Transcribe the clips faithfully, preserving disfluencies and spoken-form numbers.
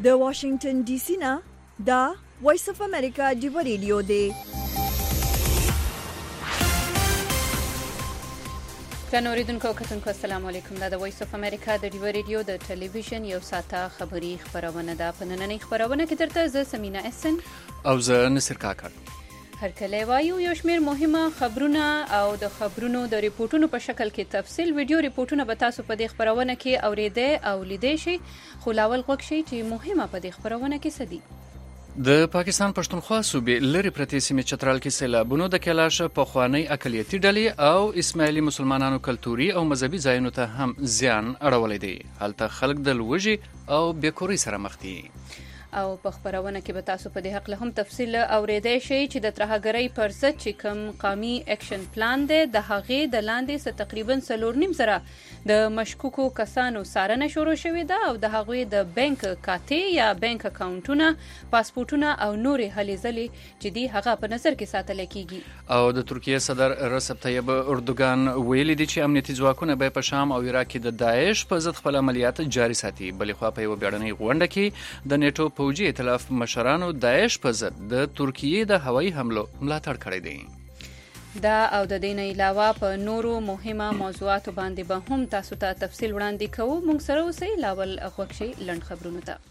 د واشنگټن ډي سي نه دا وایس اف امریکا دی ریډیو دی. ګرانو اوریدونکو او کتونکو السلام علیکم. دا د وایس اف امریکا د ډیو ریډیو د ټلویزیون یو ساعته خبري خبرونه ده. په نننۍ خبرونه کې درته زه سمینا احسن او زه نصر کاکړ هر کله وایو یو شمیر مهمه خبرونه او د خبرونو د ریپورتونو په شکل کې تفصیل ویډیو ریپورتونه به تاسو په دې خبرونه کې اوریدئ او لیدئ شئ. خو لاول غوږ شئ چې مهمه په دې خبرونه کې څه دي. د پاکستان پښتونخوا صوبې لري پرتې سیمې چترال کې سیلابونو د کلاش پخوانی اقلیتي ډلې او اسماعیلي مسلمانانو کلتوري او مذهبي ځایونو ته هم زیان اړولی دی. هلته خلک د لوږې او بیکورۍ سره مخ دي. او په خبرونه کې به تاسو په دې حق له هم تفصیل اوریدئ شئ چې د ترهګرۍ پر ضد چې کوم قومي اکشن پلان دی د هغې د لاندې څه تقریبا څلور نیم زره د مشکوکو کسانو څارنه شروع شوې ده او د هغوی د بانک کاتې یا بانک اکاونټونه، پاسپورټونه او نورې هلې ځلې چې دي هغه په نظر کې ساتل کیږي. او د ترکیه صدر رسب طیب اردوګان ویلي دي چې امنیتي ځواکونه به په شام او عراق کې د داعش په ضد خپل عملیات جاري ساتي. بلې خوا په یو بیړنۍ غونډه کې د نیټو فوجي ائتلاف مشرانو داعش په ضد د ترکیې د هوایي حملو ملاتړ کړی دی. دا او د دې نه علاوه په نورو مهمه موضوعاتو باندې به هم تاسو ته تفصیل وړاندې کوو. موږ سره اوسئ. لاول غوږ شئ لنډ خبرونو ته.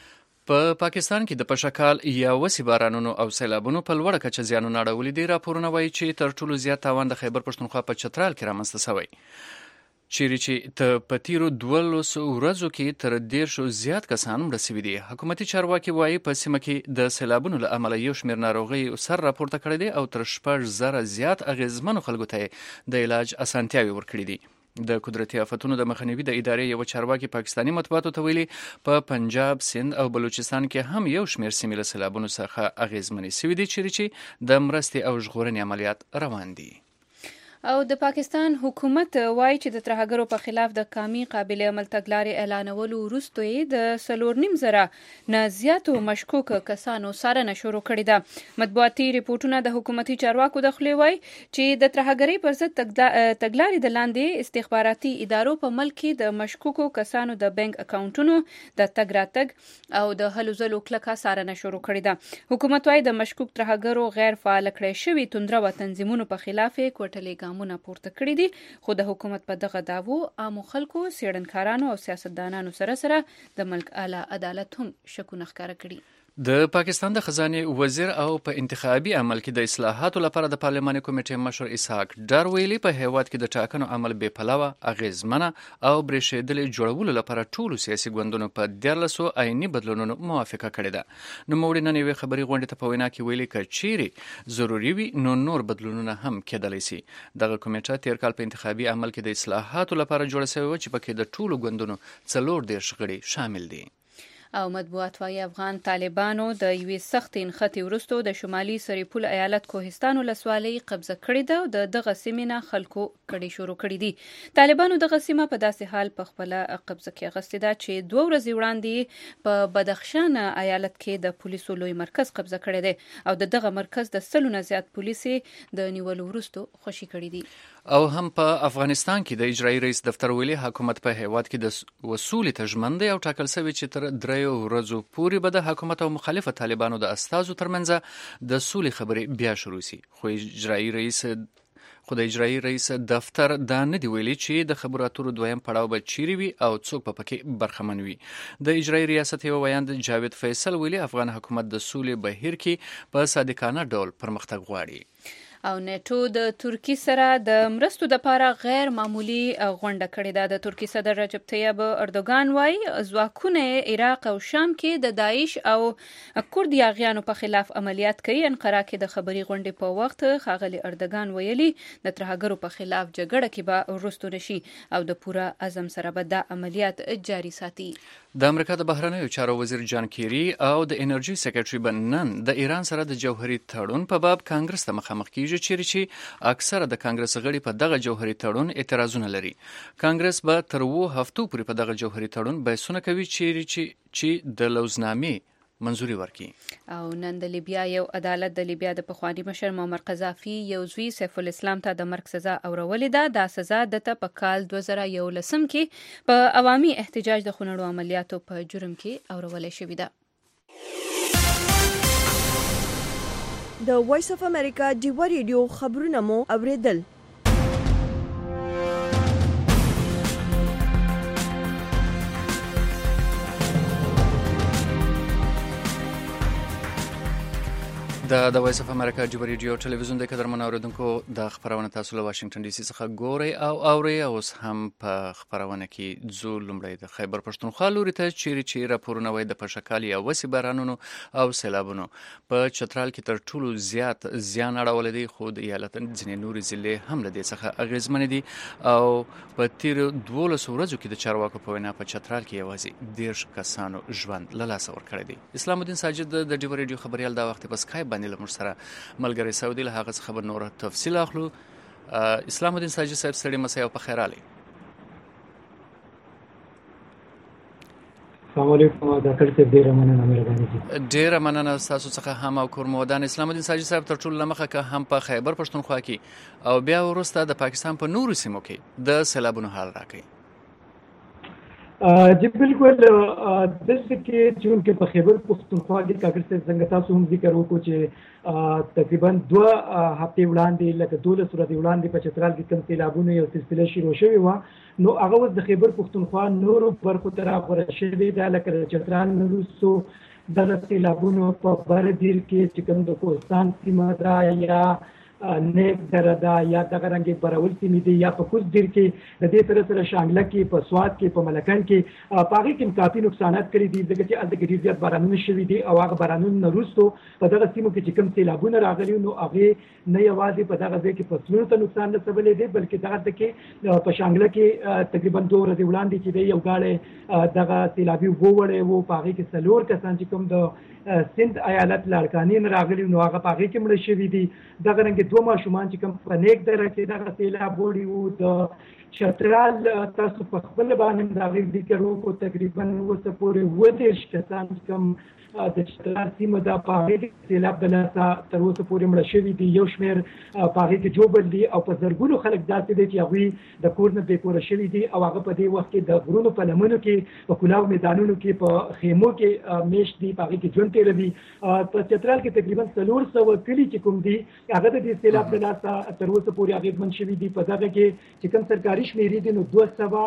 په پا پاکستان کې د پشکال یا وسی بارانونو او سیلابونو په لوړه کچه زیانونه اړولي دي. راپورونه وایي چې تر ټولو زیات تاوان د خیبر پښتونخوا په چترال کې رامنځته شوی، چیرې چې ته په تیرو دولسو ورځو کې تر دیرشو زیات کسان مړه شوي دي. حکومتي چارواکي وایي په سیمه کې د سیلابونو له امله یو شمېر ناروغۍ سر راپورته کړی دی او تر شپږ زره زیات اغېزمنو خلکو ته د علاج اسانتیاوې ورکړي دي. د قدرتي آفتونو د مخنیوي د ادارې یو چارواکي پاکستاني مطبوعاتو ته ویلي په پنجاب، سند او بلوچستان کې هم یو شمېر سیمې له سیلابونو څخه اغېزمنې شوي دي، چیرې چې د مرستې او ژغورنې عملیات روان دي. او د پاکستان حکومت وایي چې د ترهګرو په خلاف د قومي قابل عمل تګلارې اعلانولو وروسته یې د څلور نیم زره نه زیاتو مشکوک کسانو څارنه شروع کړې ده. مطبوعاتي ریپورټونه د حکومتي چارواکو د خولې وایي چې د ترهګرۍ پر ضد تګلارې د لاندې استخباراتي ادارو په ملک کې د مشکوکو کسانو د بانک اکاونټونو د تګ راتګ او د هلو ځلو کلکه څارنه شروع کړې ده. حکومت وایي د مشکوک ترهګرو غیر فعال کړی شوي توندره و تنظیمونو په خلاف یې کوټلې ګامونه پورته کړي دي. خو د حکومت په دغه دعوو عامو خلکو، څېړنکارانو او سیاستدانانو سره سره د ملک اعلی عدالت هم شکونه ښکاره کړي. د پاکستان د خزانې وزیر او په انتخابي عمل کې د اصلاحاتو لپاره د پارلماني کمیټې مشر اسحاق ډار ویلي په هیواد کې د ټاکنو عمل بې پلوه، اغیزمنه او برېښېدلې جوړولو لپاره ټولو سیاسي ګوندونو په دیارلسو عیني بدلونونو موافقه کړې ده. نوموړي نن یوې خبري غونډې ته په وینا کې ویلي که چیرې ضروري وي نو نور بدلونونه هم کېدلی سي. دغه کمیټه تیر کال په انتخابي عمل کې د اصلاحاتو لپاره جوړه شوې وه چې پکې د ټولو ګوندونو څلور دېرش غړي شامل دي. او مطبوعات وايي افغان طالبانو د یوې سختې نښتې وروسته د شمالي سریپول ایالت کوهستان ولسوالۍ قبضه کړې ده او د دغه سیمې نه خلکو کړي شروع کړي دي. طالبانو دغه سیمه په داسې حال په خپله قبضه کې اخیستې ده چې دوه ورځې وړاندې په بدخشان ایالت کې د پولیسو لوی مرکز قبضه کړی دی او د دغه مرکز د سلو نه زیات پولیس د نیولو وروسته خوشي کړي دي. او هم په افغانستان کې د اجرایي رئیس دفتر ویلي حکومت په هیواد کې د وسولې ته ژمن دی او ټاکل شوی چې تر دریو ورځو پورې به د حکومت او مخالفه طالبانو د استازو ترمنځ د سولې خبرې بیا شروع شي. خو اجرایي رئیس خو د اجرایي رئیس دفتر دا نه دی ویلي چې د خبرو اترو دویم پړاو به چیرې وي او څوک به پکې برخمن وي. د اجرایي ریاست یو ویاند جاوید فیصل ویلي افغان حکومت د سولې بهیر کې په صادقانه ډول پرمختګ غواړي. او نیټو د ترکی سره د مرستو د لپاره غیر معمولی غونډه کړې ده. د ترکی صدر رجب طیب اردوګان وایي ځواکونه عراق او شام کې د داعش او کورد یاغیانو په خلاف عملیات کوي. انقره کې د خبري غونډې په وخت ښاغلي اردوګان ویلي د ترهګرو په خلاف جګړه کې به وروسته نشي او د پوره عزم سره به دا عملیات جاري ساتي. د امریکا د بهرنیو چارو وزیر جان کیری او د انرژي سکرټري بنن د ایران سره د جوهري تړون په باب کانګرس ته مخامخ کیږي، چیرې چې اکثره د کانګرس غړي په دغه جوهري تړون اعتراضونه لري. کانګرس به تر اوو هفتو پورې په دغه جوهري تړون بحثونه کوي، چیرې چې چې د لوزنامې منځوري ورکړي. او نن د لیبیا یو عدالت د لیبیا د پخوانی مشر معمر قذافي یو زوی سیف الاسلام ته د مرګ سزا اورولې ده. دا سزا دته په کال دوه زره یولسم کې په عوامي احتجاج د خونړو عملیاتو په جرم کې اورولې شوې ده. د وایس اف امریکا ډیوا ریډیو خبرونه مو اوریدل. د د وایس اف امریکا ډیوا ریډیو ټلویزیون د قدرمن اوریدونکو د خبرونه تاسو له واشنگټن ډي سي څخه ګوري او اوري. اوس هم په خبرونه کې ځو لومړی د خیبر پښتونخوا لوري ته چیرې چې راپورونه وایي د پشکال یا وسی بارانونو او سیلابونو په چترال کې تر ټولو زیات زیان اړولی دی، خو د ایالت ځینې نورې ضلعې هم له دې څخه اغېزمنې دي. او په تیرو دولسو ورځو کې د چارواکو په وینا په چترال کې یوازې دېرش کسانو ژوند له لاسه ورکړی دی. اسلام الدین ساجد د ډیوا ریډیو خبريال دا وخت په سکایپ باندې له موږ سره ملګری سعودي له هغه خبر نور تفصیل اخلو. اسلام الدین ساجد صاحب ستړي مساء په خیر علي. السلام علیکم دا کړه ډیره مننه مهرباني. ډیره مننه تاسو څخه هم او کور مودان. اسلام الدین ساجد صاحب تر ټولو لمخه که هم په خیبر پښتونخوا کې او بیا وروسته د پاکستان په نورو سیمو کې د سیلابونو حال راکړي. جی بالکل دلته کې چې په خیبر پښتونخوا کې کاګر څخه څنګه تاسو هم ذکر وکړو چې تقریبا دوه هفتې وړاندې لکه دولس ورځې وړاندې په چترال کې کوم سیلابونه یو سلسله شروع شوې وه، نو هغه اوس د خیبر پښتونخوا نورو برخو ته راغوره شوې ده. لکه چترال نه وروسته دغه سیلابونو په بر دیر کې چې کوم د کوهستان سیمه ده یا نیک دره ده یا دغه رنګې برول سیمې دي یا په کوز دیر کې د دې سره سره شانګله کې په سوات کې په ملکن کې په هغې کې کافي نقصانات کړي دي، ځکه چې هلته کې ډېر زیات بارانونه شوي دي او هغه بارانونو نه وروستو په دغه سیمو کې چې کوم سیلابونه راغلي نو هغې نه یوازې په دغه ځای کې فصلونو ته نقصان رسولی دی بلکې دغه کې په شانګله کې تقریبا دوه ورځې وړاندې چې دی یو ګاډی دغه سیلابي اوبه وړی و، په هغې کې څلور کسان چې کوم د سند ایالت لاړکاني نه راغلي نو هغه په هغې کې مړه شوي دي. دغه رنګې دوه ماشومان چې کوم په نیک دره کې دغه سیلاب وړي وو. د چترال تاسو په خپل باندې د هغې ذکر وکړو تقریبا اوسه پورې اووه دېرش کسان چې کوم د چترال سیمه ده په هغې کې سیلاب د لاسه تر اوسه پورې مړه شوي دي. یو شمېر په هغې کې جوبل دي او په زرګونو خلک داسې دي چې هغوی د کور نه بې کوره شوي دي او هغه په دې وخت کې د غرونو په لمنو کې په کلاو میدانونو کې په خیمو کې میشت دي، په هغې کې ژوند تېروي. په چترال کې تقریبا څلور سوه کلي چې کوم دي هغه د دې سیلاب د لاسه تر اوسه پورې اغېزمن شوي دي. په دغه کې چې کوم سرکاري شمېرې دي نو دوه سوه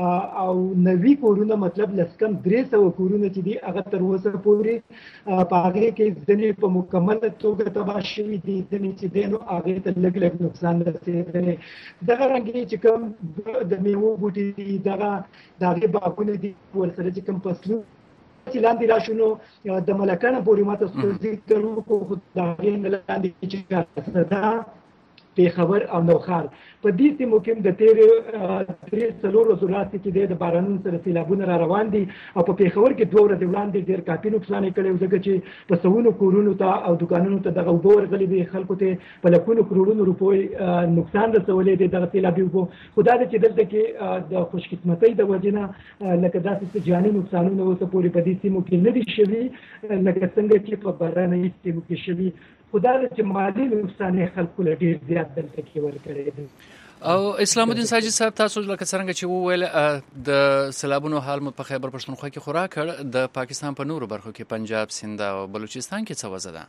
او نوي کورونه مطلب لس کم درې سوه کورونه چې دي هغه تر اوسه پورې په هغې کې ځینې په مکمله توګه تباه شوي دي، ځینې چې دی نو هغې ته لږ لږ نقصان رسېدلی. دغه رنګې چې کوم د میوو بوټي دي دغه د هغې باغونه دي ورسره چې کوم فصلونه چې لاندې راشو نو د ملکنه پورې ما تاسو ته ذکر وکړو خو د هغې نه لاندې چې ده پېښور او نوښار په دې سیمو کې د تېرې درې څلور ورځو راهیسې چې دی د بارانونو سره سیلابونه را روان دي او په پېښور کې دوه ورځې وړاندې ډېر کافي نقصان یې کړی و، ځکه چې په سوونو کورونو ته او دوکانونو ته دغه اوبه ورغلي دي، خلکو ته په لکونو کروړونو روپیو نقصان رسولی دی دغه سیلابي اوبو. خو دا ده چې دلته کې د خوشقسمتۍ د وجې نه لکه داسې څه جاني نقصانونه اوسه پورې په دې سیمو کې نه دي شوي لکه څنګه چې په بهرنیو سیمو کې شوي. خو دا ده چې مالي نقصان یې خلکو له ډېر زیات دلته کې ورکړی دی. او اسلام الدین ساجد صاحب تاسو لکه څرنګه چې وویل د سیلابونو حال مو په خیبر پښتونخوا کې خورا کړ، د پاکستان په نورو برخو کې پنجاب، سند او بلوچستان کې څه وضع ده؟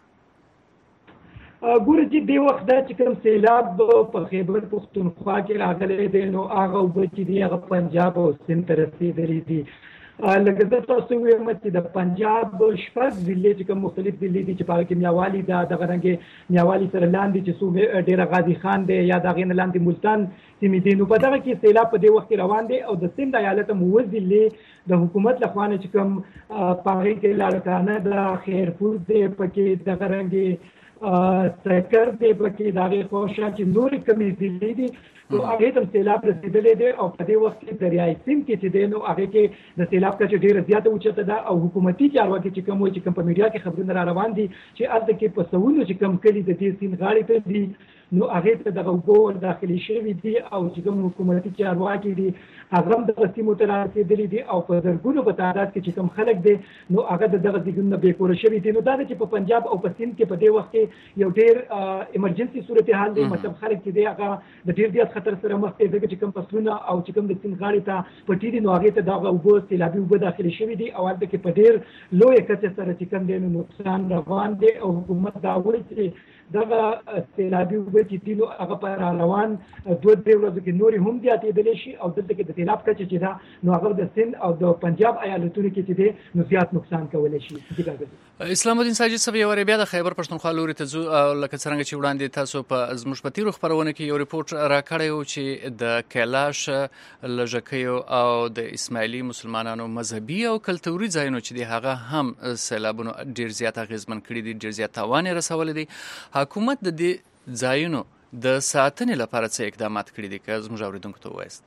ګوره چې دې وخت دا چې کوم سیلاب په خیبر پښتونخوا کې راغلی دی نو هغه اوبه چې دي هغه پنجاب او سند ته رسېدلي دي. لکه زه تاسو ووایم چې د پنجاب شپږ ضلعې چې کوم مختلف ضلعې دي چې په هغه کې میاوالی ده، دغه رنګې میاوالی سره لاندې چې څو ډېره غازي خان دی یا د هغې نه لاندې ملتان سیمې دي، نو په دغه کې سیلاب په دې وخت کې روان دی او د سند ایالت هم اووه ضلعې د حکومت له خوا نه چې کوم په هغې کې لاړکانه ده، خیرپور دی، پکې دغه رنګې سکر دی، پکې د هغې خواوشا چې نورې کمې ضلعې دي نو هغې ته هم سیلاب رسېدلی دی او په دې وخت کې دریای سیند کې چې دی نو هغې کې د سیلاب کچه ډېره زیاته اوچته ده او حکومتي چارواکي چې کوم وایي چې کوم په میډیا کې خبرونه را روان دي چې هلته کې په سوونو چې کوم کلي د دې سیند غاړې ته دي نو هغه ته دغه وګور داخلي شوی دي او چې کوم حکومتي چارواکي دي هغه هم دغه سیمو ته رسیدلي دي او په زرګونو په تعداد کې چې کوم خلک دي نو هغه دغه ځایونو بې کوره شوي دي. نو دا چې په پنجاب او په سند کې په دې وخت کې یو ډېر ایمرجنسي صورتحال دی، مطلب خلک چې دی هغه د ډېر زیات خطر سره مخ دي ځکه چې کوم فصلونه او چې کوم د سیند غاړې ته پټي دي نو هغې ته دغه اوبه سیلابي اوبه داخلي شوي دي او هلته کې په ډېر لویه کچه سره چې کوم دی نو نقصان روان دی او حکومت دا وایي چې دغه سیلابي اوبه چې دي نو هغه په روان دوه درې ورځو کې نورې هم زیاتېدلی شي او دلته کې د سیلاب کچه چې ده نو هغه د سند او د پنجاب ایالتونو کې چې دی نو زیات نقصان کولی شي. اسلام الدین ساجد صاحب یو بیا د خیبر پښتونخوا لوري ته ځو او لکه څرنګه چې وړاندې تاسو په زموږ په تیرو خپرونه کې یو ریپورت راکړی و چې د کیلاش لژکیو او د اسماعیلي مسلمانانو مذهبي او کلتوري ځایونو چې دی هغه هم سیلابونو ډېر زیات اغېزمن کړي دي، ډېر زیات تاوان یې رسولی دی. حکومت د دې ځایونو د ساتنې لپاره څه اقدامات کړي دي که زموږ اورېدونکو ته ووایاست؟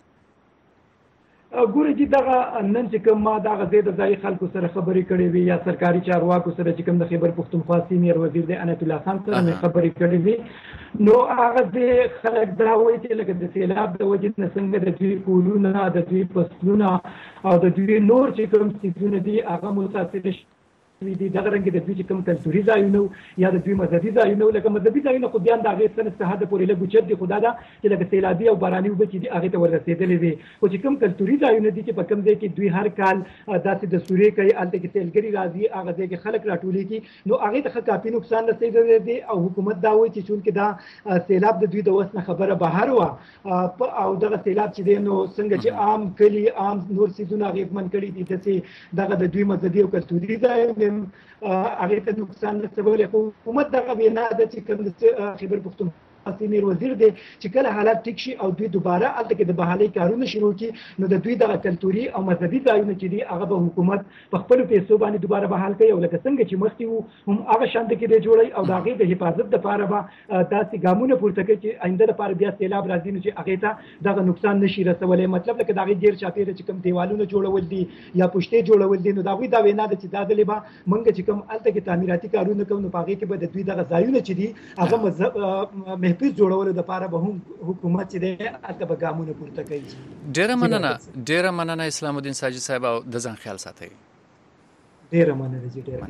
ګورې چې دغه نن چې کوم ما دغه ځای د ځایي خلکو سره خبرې کړې وي یا سرکاري چارواکو سره چې کوم د خیبر پښتونخوا سینیر وزیر دی عنایت الله خان سره مې خبرې کړې وي نو هغه د خلک دا وایي چې لکه د سیلاب د وجې نه څنګه د دوی کورونه د دوی فصلونه او د دوی نور چې کوم څیزونه دي هغه متاثر دي. دغه رنګ د دوی چې کوم کلتوري ځایونه یا د دوی مذهبي ځایونه لکه مذهبي ځایونه خو بیا د هغې څه نه حده پورې لږ اوچت دي، خو دا ده چې لکه سیلابي او باراني اوبه چې دي هغې ته وررسېدلې وي. خو چې کوم کلتوري ځایونه دي چې په کوم ځای کې دوی هر کال داسې د سورې کوي هلته کې سیلګري راځي هغه ځای کې خلک راټولېږي نو هغې ته ښه کافي نقصان رسېدلی دی او حکومت دا وایي چې چونکې دا سیلاب د دوی د وس نه خبره بهر وه او دغه سیلاب چې دی نو څنګه چې عام کلي عام نور څیزونه اغېزمن کړي دي داسې دغه د دوی مذهبي او کلتوري ځایونه هغه ته نقصان رسولی. خو حکومت دغه وینا ده چې کوم د خیبر پښتونخوا سینیر وزیر دی چې کله حالات ټیک شي او دوی دوباره هلته کې د بحالۍ کارونه شروع کړي نو د دوی دغه کلتوري او مذهبي ځایونه چې دي هغه به حکومت په خپلو پیسو باندې دوباره بحال کوي او لکه څنګه چې مخکې وو هم هغه شانته کې دی جوړوي او د هغې د حفاظت دپاره به داسې ګامونه پورته کوي چې آینده لپاره بیا سیلاب راځي نو چې هغې ته دغه نقصان نشي رسولی. مطلب لکه د هغې ډېر چاپېره چې کوم دیوالونه جوړول دي یا پوشتې جوړول دي نو د هغوی دا وینا ده چې دا ځلې به موږ چې کوم هلته کې تعمیراتي کارونه کوو نو په هغې کې به د دوی دغه ځایونه چې دي هغه محفوظ جوړولو د پاره به هم حکومت چې دی هلته به ګامونه پورته کوي. ډېره مننه ډېره مننه اسلام الدین ساجد صاحب او د ځان خیال ساتئ. ډېره مننه جی ډېره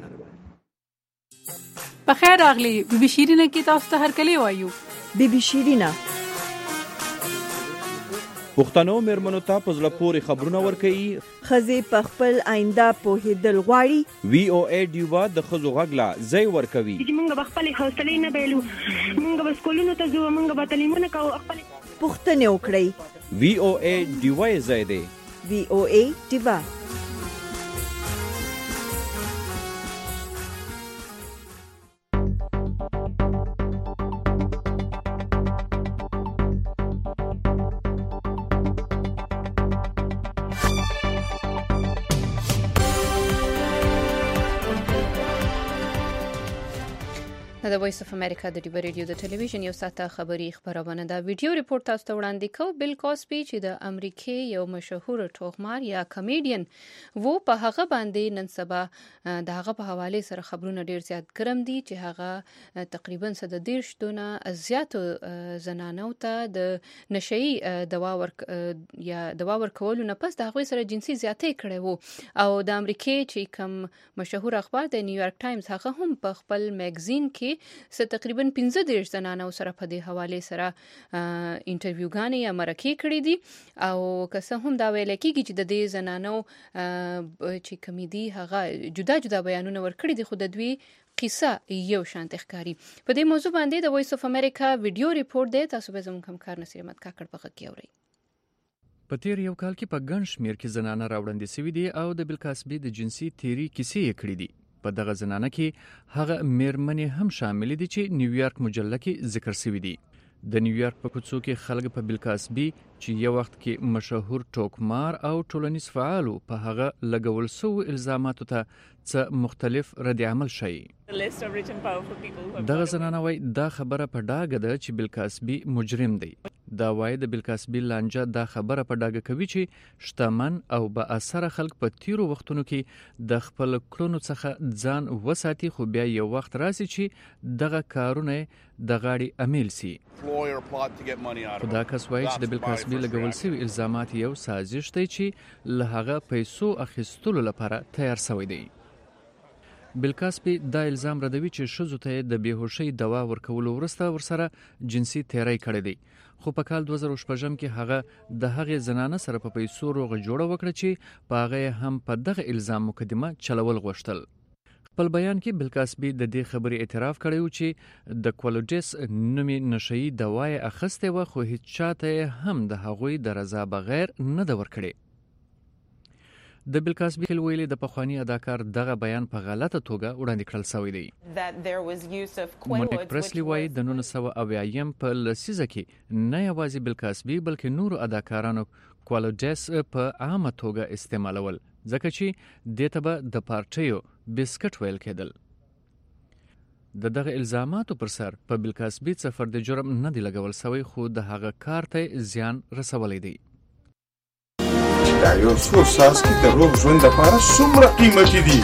مننه. په خیر راغلی بي بي شیرینه کې تاسو ته هرکلی وایو. بي بي شیرینه پښتنو مېرمنو ته په زړه پورې خبرونه ورکوي، ښځې په خپل آینده پوهېدل غواړي. وی او ای ډیوا د ښځو غږ له ځای ورکوي. موږ به خپلې حوصلې نه بایلو، موږ به سکولونو ته ځو، موږ به تعلیمونه کوو، خپلې پوښتنې وکړئ. وی او ای ډیوا یې ځای دی. وی او ای ډیوا. د وایس اف امریکا د ډیبر ریډیو د ټلویزیون یو ساته خبري خبرونه دا ویډیو ریپورت تاسو ته وړاندې کوي. بیل کاسبي چې د امریکای یو مشهور ټوغمار یا کمیډین وو په هغه باندې نن سبا د هغه په حواله سره خبرونه ډیر زیات ګرم دي چې هغه تقریبا څه د دیرش دونه زیاتو زنانو ته د نشئی دوا ورک یا دوا ورکولو نه پس د هغه سره جنسي زیاتې کړي وو او د امریکای چې کوم مشهور اخبار د نیویارک ټایمز هغه هم په خپل میگزین کې څه تقریبا پنځه دېرش زنانو سره په دې حواله سره انټرویوګانې یا مرکې کړې دي او که څه هم دا ویل کېږي چې د دې زنانو چې کمیدي هغه جدا جدا بیانونه ورکړي دي خو د دوی قصه یو شانت ښکاري. په دې موضوع باندې د وایس اف امریکا ویډیو ریپورت دی، تاسو به زموږ همکار نصیر احمد کاکړ په غږ کې اورئ. په تیر یو کال کې په ګڼ شمېر کې زنانه راوړاندې شوي دي او د بیل کاسبي د جنسي تیری کیسې یې کړې دي. په دغه زنانه کې هغه مېرمنې هم شامل دي چې نیویارک مجله کې ذکر شوي دي. د نیویارک په کوڅو کې خلک په بیل کاسبي چې یو وخت کې مشهور ټوکمار او ټولنیز فعالو په هغه لګول سوي الزاماتو ته څه مختلف رد عمل شي. دغه زنانه وایي دا خبره په ډاګه ده چې بل کاسبي مجرم دی. دا وایي د بل کاسبي لانجه دا خبره په ډاګه کوي چې شتمن او با اثره خلک په تیرو وختونو کې د خپل کړنو څخه ځان وساتي، خو بیا یو وخت راسي چې دغه کارونه د غاړې امیل سي. خو دا کس وایي چې د بل کاسبي لګول سوي الزامات یو سازش دی چې له هغه پیسو اخیستلو لپاره تیار سوی دی. بل کاسبي دا الزام ردوي چې ښځو ته د بېهوشۍ دوا ورکولو وروسته ورسره جنسي تیری کړی دی، خو په کال دوه زره شپږم کې هغه د هغې زنانه سره په پیسو روغه جوړه وکړه چې په هغه هم په دغه الزام مقدمه چلول غوښتل. خپل بیان کې بل کاسبي د دې خبرې اعتراف کړی و چې د کوالوډیس نومې نشهیي دوا یې اخیستې وه، خو هیڅ چاته هم د هغوی د رضا بغیر نه ده ورکړې. د بل کاسبي خل ویلي د پخوانی اداکار دغه بیان په غلطه توګه وړاندې کړل شوی دی. مونیک پرسلی وایي د نولس سوه اویایم په لسیزه کې نه یوازې بل کاسبي بلکې نورو اداکارانو کوالوډیس په عامه توګه استعمالول، ځکه چې دې ته به د پارټیو بسکټ ویل کېدل. د دغه الزاماتو پر سر په بل کاسبي څه فرد جرم نه دی لګول شوی، خو د هغه کار ته زیان رسولی دی. دا یو څو څاڅکي د روغ ژوند لپاره څومره قیمتي دي.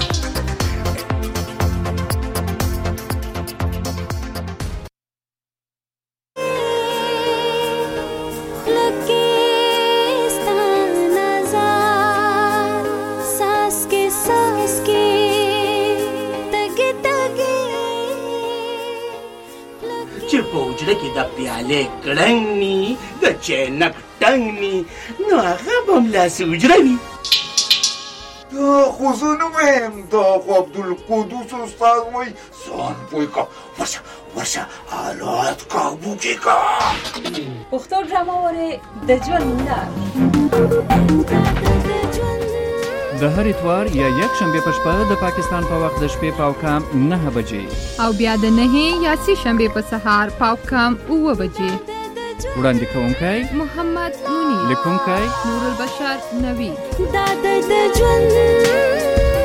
چې په حجره کې د پیالې کړنګ ني د چینک ټنګ ني نو هغه به هم لاسې حجره وي. دا خو زه نه وایم، دا خو عبدالقدوس استاد وایي ځان پوه که ورشه ورشه حالات کابو کې که. پښتو ډرامه وارې د ژوند لار د هر اتوار یا یک شنبه په شپه د پاکستان په وخت د شپې پاو کام نه بجې او بیا د نهې یا سې شنبه په سهار پاو کام اوه بجې. وړاندې کوونکی محمد مونی، لیکونکی نور البشر نوی. دا د ژوند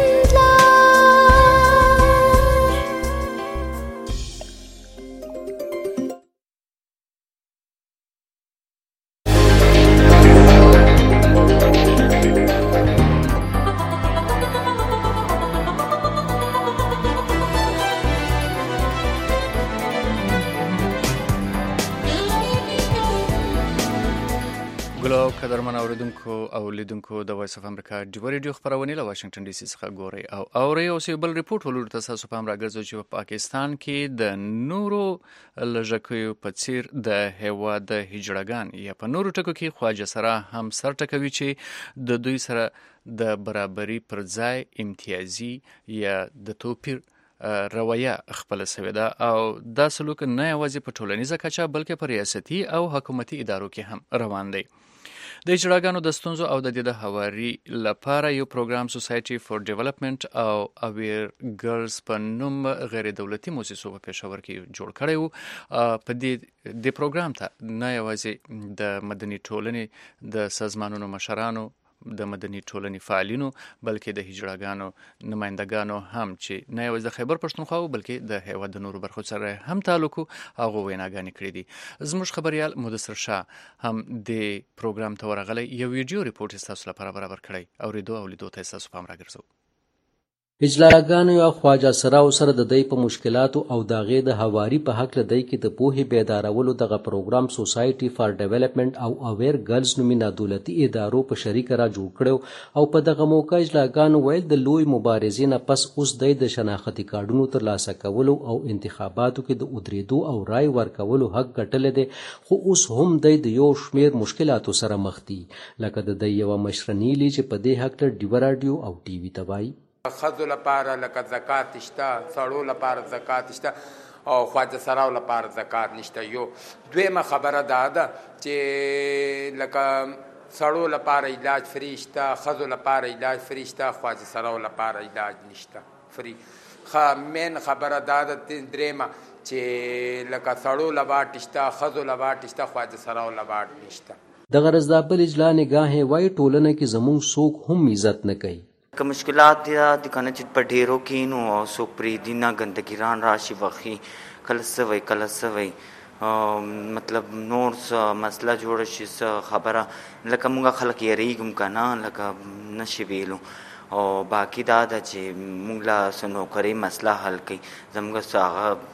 قدرمن اوریدونکو او لیدونکو د وایس اف امریکا ډیو ریډیو خبرونه له واشنگټن ډي سي څخه ګوري او اوري او سی بل ریپورت ولور تاسو په امر راګرځو چې په پاکستان کې د نورو لژکیو په څیر د هوا د هجړګان یا په نورو ټکو کې خواجه سره هم سر ټکوي چې د دوی سره د برابرۍ پر ځای امتیازي یا د توپیر رویه خپل سوي ده او دا سلوک نه یوازې په ټولنیزه کچه بلکې په ریاستي او حکومتي ادارو کې هم روان دی. د اجراګانو د ستونزو او د دې د هواري لپاره یو پروګرام سوسایټي فور ډیولپمنٹ او اویر ګرلز په نوم غیر دولتي مؤسسو په پېښور کې جوړ کړی و. په دې د پروګرام ته نه یوازې د مدني ټولنې د سازمانونو مشرانو، د مدني ټولنې فعالینو، بلکې د هجړاګانو نمائندګانو هم چې نه یوازې د خیبر پښتونخوا بلکې د هیواد د نورو برخو سره هم تعلق هغه ویناګانې کړې دي. زموږ خبريال مدثر شاه هم د پروګرام ته ورغلی یو ویډیو ریپورت تاسو لپاره برابر کړی او ریدو او لیدو ته تاسو پام راګرځو. اجلاګانو یا خواجه سراو سره د دې په مشکلاتو او داغه د هواري په حق لدی کې د پوهې بیدارولو دغه پروګرام سوسایټي فار ډیولپمنٹ او اویر ګرلز نومي دولتي ادارو په شریک را جوړ کړو او په دغه موقع اجلاګانو ویل د لوی مبارزې نه پس اوس د شناختی کارډونو تر لاسه کولو او انتخاباتو کې د ادریدو او رای ورکولو حق ګټل دي، خو اوس هم د یو شمیر مشکلاتو سره مخ دي، لکه د یو مشرنیلی چې په دې حق له ډیو رادیو او ټي وي توای خذو لپاره لکه زکات شته، سړو لپاره زکات شته او خواجه سراو لپاره زکات نشته. یو دویمه خبره دا ده چې لکه سړو لپاره علاج فری شته، خذو لپاره علاج فری شته، خواجه سراو لپاره علاج نشته فری. خا مین خبره دا ده درېمه چې لکه سړو لپاره شته، خذو لپاره شته، خواجه سراو لپاره نشته. د غرضدابل اجلا نگاه وای ټولنه کې زموږ څوک هم عزت نه کوي. که مشکلات دي د کنه چې په ډیرو کې نو او څوک پرې دي نه ګندګیران راشي وخی کله سوي کله سوي مطلب نور څه مسله جوړ شي څه خبره لکه موږ خلک یې ریګم کنه لکه نشي ویلو او باقی دا د چې موږ لا سنو کوي مسله حل کوي زموږ څه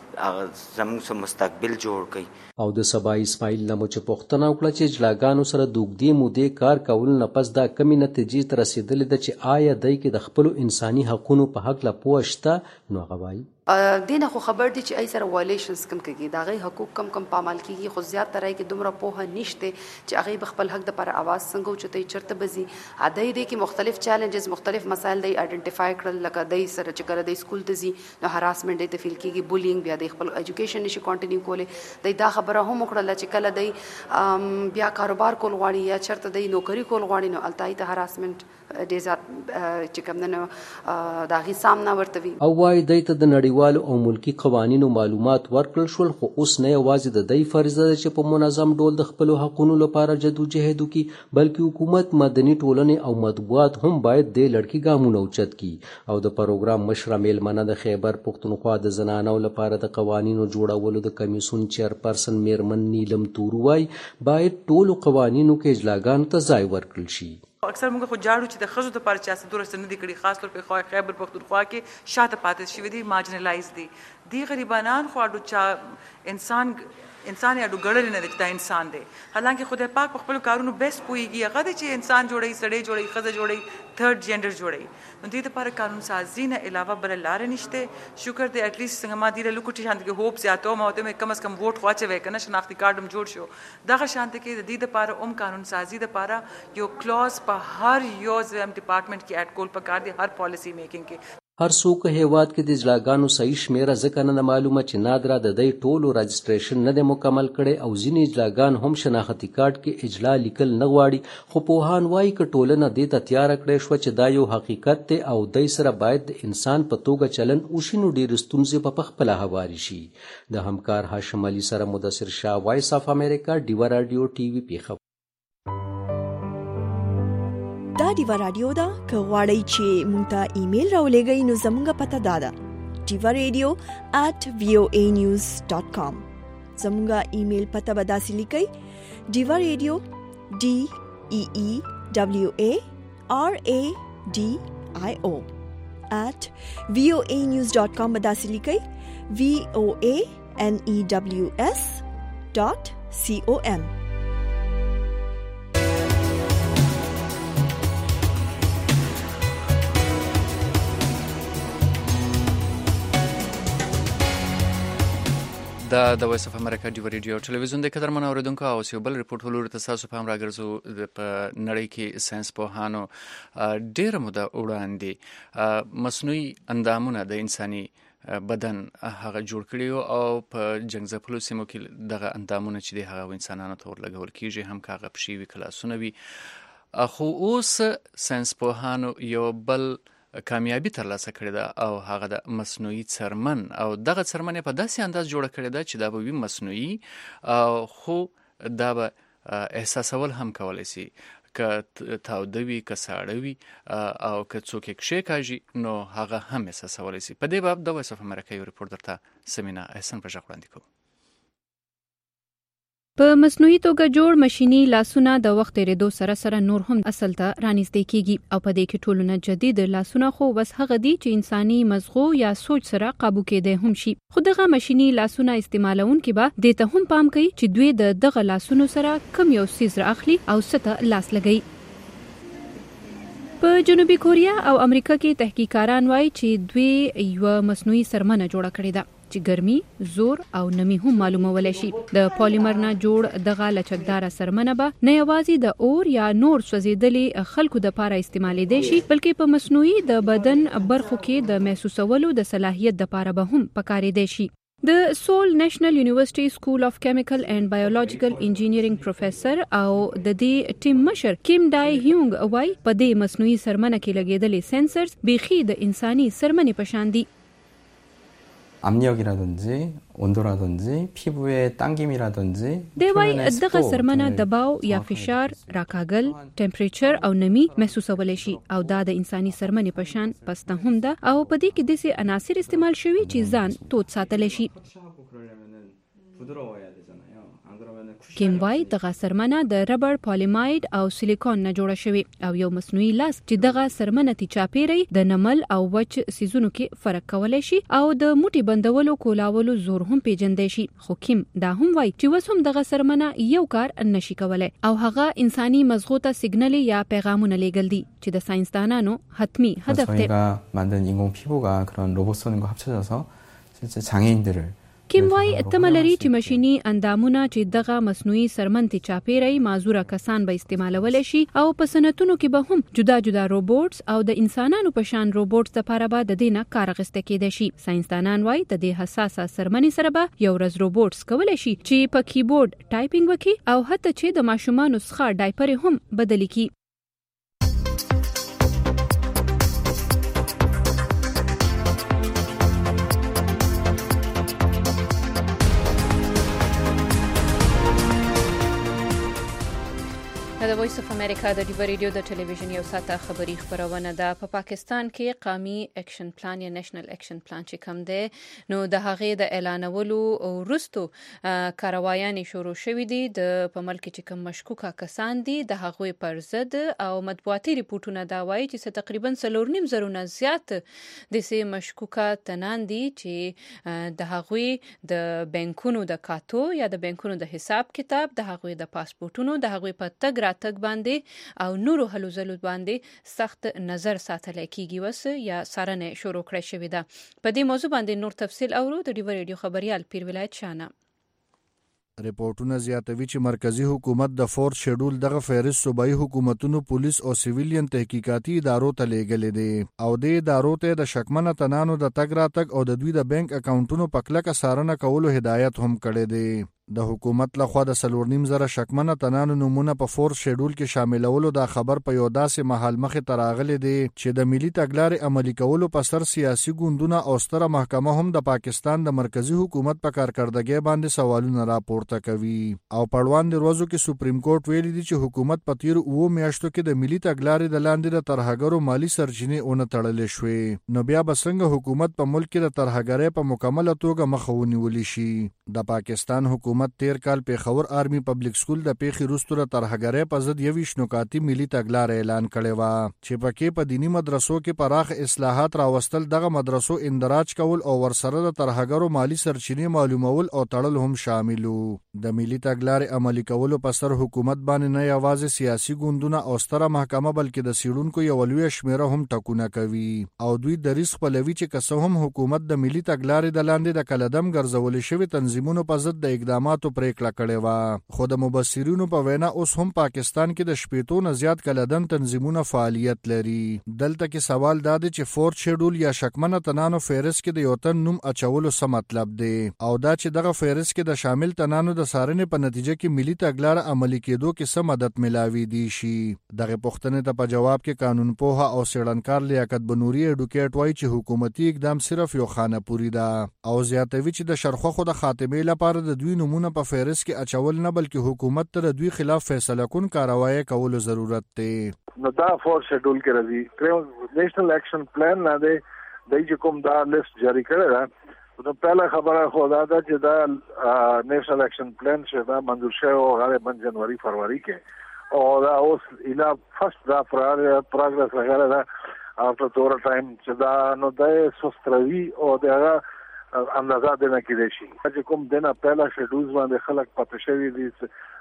زموږ مستقبل جوړ کړي. او د سبا اسماعیل نمو چې پوښتنه وکړه چې اجلاګانو سره د اوږدې مودې کار کول نه پس دا کمې نتیجې ته رسېدلې ده چې آیا دی کې د خپلو انساني حقونو په هکله پوه شته؟ نو هغه وایي دینه خو خبر دي چې ای سره وایلیشنز کم کېږي د هغې حقوق کم کم پامال کېږي خو زیات ترای کې دومره پوهه نشته چې هغې به خپل حق دپاره اواز څنګه اوچتوي چېرته به ځي دی دی کې مختلف چیلنجز مختلف مسایل دی آیډنټیفای کړل لکه دی سره چې کله دی سکول ته ځي نو هراسمنټ دی ته فیل کېږي بولینګ بیا دی خپل ایجوکیشن نشي کانټینیو کولی دی دا خبره هم وکړله چې کله دی بیا کاروبار کول غواړي یا چېرته دی نوکري کول غواړي نو هلته هغې ته هراسمنټ ډېر زیات چې کوم دی نو د هغې سامنا ورته وي. او وایي دی ته د نړیوالو او ملکي قوانینو معلومات ورکړل شول خو اوس نه یوازې د دی فرض ده چې په منظم ډول د خپلو حقونو لپاره جدوجهد وکړي بلکې حکومت مدني ټولنې او مطبوعات هم باید دې لړ کې ګامونه اوچت کړي. او د پروګرام مشره میلمنه د خیبر پښتونخوا د زنانو لپاره د قوانینو جوړولو د کمیسیون چیرپرسن میرمن نیلم تور وایي باید ټولو قوانینو کې اجلاګانو ته ځای ورکړل شي. اکثر موږ خو جاړو چې د ښځو دپاره چې سیاست ورسته نه دي کړي خاص طور په خیبر پښتونخوا کې شاته پاتې شوي دي مارجنلایز دي دي غریبانان خو اډو چا انسان انسان یې اډو ګړلې نه دی چې دا انسان دی حالانکه خدای پاک په خپلو کارونو بیسټ پوهېږي هغه دی چې انسان جوړوي سړی جوړوي ښځه جوړوي تھرډ جینډر جوړوي نو دې دپاره قانون سازي نه علاوه بله لاره نشته شکر دی ایټلیسټ څنګه ما دې له لوکوټي شانته کې هوپ زیاتو ما ورته مې کم از کم ووټ خو اچوی که نه شناختي کارډ هم جوړ شو دغه شانته کې د دې دپاره هم قانون سازي دپاره یو کلاز په هر یو ځم ډپارټمنټ کې ایډ کول پکار دی هر پالیسي میکینګ کې. هر څوک هیواد کې د اجلاګانو صحیح شمیره ځکه نه معلومه چې نادره د دی ټولو رجسټریشن نه دی مکمل کړی او ځینې اجلاګان هم شناختي کارت کې اجلا لیکل نه غواړي خو پوهان وایي که ټولنه دې ته تیاره کړی شوه چې دا یو حقیقت دی او دی سره باید د انسان په توګه چلن وشي نو ډېرې ستونزې به پخپله هواري شي. د همکار هاشم علي سره مدثر شاه وایس اف امریکا ډیوه راډیو ټي وي پیښور. دا ډیوه راډیو ده که غواړئ چې مونږ ته ایمیل راولېږئ نو زموږ پته دا ده ډیوه ریډیو at voa news dot com زموږ ایمیل پته به داسې لیکئ ډیوه ریډیو ډي ای ای ډبلیو ای آر ای ډي آی او at voa news dot com به داسې لیکئ وی او ای ان ای ډبلیو اس dot com. دا د وایس اف امریکا ډیوه ریډیو ټلویزیون د قدرمن اوریدونکو او یو بل ریپورت ولور ته تاسو په هم راګرځو په نړۍ کې ساينس پوهانو ډېر موده وړاندې مصنوعي اندامونه د انساني بدن هغه جوړ کړي او په جنگ ځپلو سیمو کې دغه اندامونه چې د هغه انسانانو ته ورلګول کیږي هم کاغه پشي وی کلاسونه وي خو اوس ساينس پوهانو یو بل کامیابی ترلاسه کړې ده او هغه د مصنوعي څرمن او دغه څرمن په داسې انداز جوړه کړې ده چې دا به وي مصنوعي خو دا به احساسول هم کولی شي که تاوده وي که ساړه وي او که څوک یې کښېکاږي نو هغه هم احساسولی شي. په دې باب د وایس اف امریکا یو ریپورټ درته سمینا احسن په غږ وړاندې کوو. په مصنوعي توګه جوړ ماشيني لاسونه د وخت تیریدو سره سره نور هم اصل ته رانږدې کیږي او په دې کې ټولونه جدید لاسونه خو بس هغه دي چې انساني مزغو یا سوچ سره قابو کېدای هم شي خو دغه ماشيني لاسونه استعمالونکي به دې ته هم پام کوي چې دوی د دغه لاسونو سره کم یو څیز راخلي او څه لاس لګي. په جنوبي کوریا او امریکا کې تحقیقاتان وایي چې دوی یو مصنوعي سرمنه جوړه کړې ده چې ګرمي زور او نمی هم معلومولای شي. د پالیمر نه جوړ دغه لچکدار سرمنه به نه یوازې د اور یا نور سوځیدلي خلکو د لپاره استعمالیدای شي بلکې په مصنوعي د بدن برخو کې د محسوسولو د صلاحیت د لپاره به هم پکاریدای شي. د سول نېشنل یونیورسيټي سکول اف کیمیکل اینڈ بایولوژیکل انجینیرینګ پروفیسور او د دې ټیم مشر کیم ډای هیونګ وای په دې مصنوعي سرمنه کې لګیدلې سنسرز بيخي د انساني سرمنې په شان دي. 압력이라든지 온도라든지 피부의 당김이라든지 دی وای دغه سرمنه دباو یا فشار راکاګل ټمپریچر او نمی محسوسول شي او دا د انساني سرمنې په شان پسته هم ده او په دې کې د سي عناصر استعمال شوي چې ځان تود ساتل شي. کیم وای دغه سرمنه د ربر پالیماید او سیلیکون نه جوړه شوی او یو مصنوعي لاس چې دغه سرمنه تی چاپیری د نمل او وچ سیزونو کې فرق کولای شي او د موټي بندولو کولاولو زور هم پیژندې شي. خو کیم دا هم وای چې وس هم دغه سرمنه یو کار نشي کولای او هغه انساني مزغو ته سیګنال یا پیغامونه لېږل دي چې د ساينسدانانو حتمی هدف دی. 만든 인공 피부가 그런 로봇 쏘는 거 합쳐져서 실제 장애인들을 کیم وای تملری چې ماشيني اندامونه چې دغه مصنوعي سرمنتي چاپیری مازوره کسان به استعمالول شي او په صنعتونو کې به هم جدا جدا روبوټس او د انسانانو په شان روبوټس لپاره به د دې نه کار اخیسته کېدای شي. ساينسدانان وای د دې حساسه سرمنې سره به یو ورځ روبوټس کولای شي چې په کیبورډ ټایپینګ وکړي او حتی چې د ماشومانو څخه ډایپر هم بدل کړي. د وایس اف امریکا د ډیو ریډیو د ټلویزیون یو ساته خبری خبرونه ده. په پا پاکستان کې قومي اکشن پلان یا نېشنل اکشن پلان چې کوم دی نو د هغې د اعلانولو وروسته کاروایانې شروع شوې دي د په ملک کې کوم مشکوکه کسان دي د هغوی پر ضد او مطبوعاتي ریپورتونه دا وایي چې تقریبا څلور نیم زرونه زیات د سي مشکوکه تنان دي چې د هغوی د بانکونو د کاتو یا د بانکونو د حساب کتاب د هغوی د پاسپورتونو د هغوی په تګ تک باندې او نورو هلو ځلو باندې سخت نظر ساتل کیږي وس یا سارنه شروع کړی شوې ده. په دې موضوع باندې نور تفصیل اورو د ډیو ریډیو خبريال پیر ولایت شانه. ریپورتونه زیاتوي چې مرکزی حکومت د فورث شیډول دغه فهرست صوبایي حکومتونو پولیس او سیویلین تحقیقاتي ادارو ته لیږلې دي او د ادارو ته د شکمنه تنانو د تګ راتګ او د دوی د بانک اکاونټونو په کلکه څارنه کولو هدایت هم کړی دی. د حکومت لخوا د سلور نیم زره شکمنه تنانو نمونه په فورث شیډول کې شاملولو دا خبر په یو داسې محل مخې ته راغلی دی چې د ملي تګلارې عملي کولو په سر سیاسي ګوندونه او ستره محکمه هم د پاکستان د مرکزی حکومت په کارکردګۍ باندې سوالونه راپورته کوي او پړوان د ورځو کې سپریم کورټ ویلي دی چې حکومت په تیر اوو میاشتو کې د ملي تګلارې د لاندې د ترهګرو مالی سرچینې اون تړلې شوې نو بیا به څنګه حکومت په ملک کې د ترهګرۍ په مکمله توګه مخه ونیولی شي. د پاکستان حکومت تیر کال پیښور آرمی پبلک سکول د پیښې وروسته د ترهګرۍ په ضد یویشت نکاتي ملي تګلارې اعلان کړې وه چې پکې په دینی مدرسو کې پراخ اصلاحات راوستل دغه مدرسو اندراج کول او ورسره د ترهګرو مالی سرچینې معلومول او تړل هم شامل وو. د ملي تګلارې عملي کولو په سر حکومت باندې نه یوازې سیاسي ګوندونه او ستره محکمه بلکې د سیړونکو یو لوی شمیره هم ټکونه کوي او دوی د ریسک پلوي چې که څه هم حکومت د ملي تګلارې د لاندې د کلدم ګرځول شوی تنظیمونو په ضد د اقداماتو پریکړه کړې وه خو د مبصرینو په وینا اوس هم پاکستان کې د شپېتو نه زیات کلدم تنظیمونه فعالیت لري. دلته کې سوال دا دی چې فورث شیډول یا شکمنه تنانو فهرست کې د یو تن نوم اچولو څه مطلب دی او دا چې دغه فهرست کې د شامل تنانو د څارنې په نتیجه کې ملي تګلاره عملي کېدو کې څه مدد ملاوي دی شي. دغه پوښتنې ته په جواب کې قانون پوهه او څېړنکار لیاقت بنوري اډوکیټ وایي چې حکومتي اقدام صرف یو خانه پوری ده او زیاتوي چې د شرخوخو د خاتمې لپاره د دوی نمونه په فهرست کې اچول نه بلکې حکومت ته دوی خلاف فیصله کون کاروایی کولو ضرورت دی. نو دا فورث شیډول کې راځي نیشنل اکشن پلان نه دی د کوم دا لیست جاری کړی دا نو پهله خبره خو دا ده چې دا نیشنل اکشن پلان چې دا منظور شوی او غالبا جنوري فروری کې او دا اوس اله فرست دا پروګرس وغیرہ دا افټر تور ټایم چې دا نو دا سستروي او دا اندازه دنه کېدای شي چې کوم دنه پهلا شیډول باندې خلک پاتې شوی دي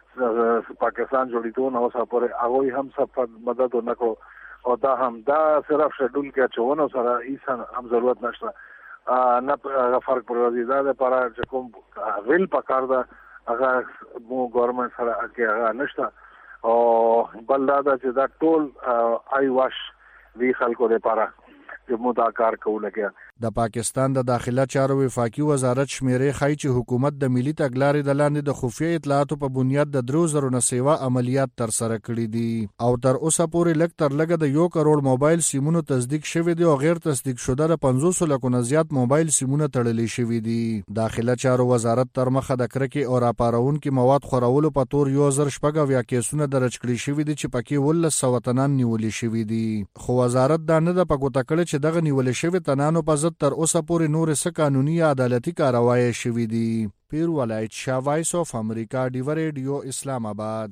پاکستان جوړېدو نو اوسه پورې هغه هم څه مدد ونکړو او دا هم دا صرف شیډول کې چونه سره ایسان هم ضرورت نشته نه فرق پروازي دا لپاره چې کوم ویل پکار دا هغه مو ګورنمنت سره کې هغه نشته او بل دا چې دا ټول آی واش وی خلکو لپاره چې مو دا کار کوله کې د پاکستان د داخله چارو وفاقي وزارت شمیرې ښایي چې حکومت د ملي تګلارې د لاندې د خفیه اطلاعاتو په بنیاد د درو زرو نه سیوا عملیات ترسره کړي دي او تر اوسه پورې لږ تر لږه د یو کروڑ موبایل سیمونو تصدیق شوی دی او غیر تصدیق شوه د پنځوس لکو نه زیات موبایل سیمونه تړلې شوي دي. داخله چارو وزارت تر مخه د کرکې او راپارونکي مواد خورولو په تور یو زر شپږ اویا کیسونه درج کړي شوي دي چې پکې ولس سوه تنان نیولې شوي دي. خو وزارت دا نه ده په ګوته کړې چې دغه نیولې شوي تنانو په ضد تر اوسه پورې نورې څه قانوني یا عدالتي کاروایۍ شوي دي. پیر ولایت شاه، وایس آف امریکا، ډیوه ریډیو، اسلام آباد.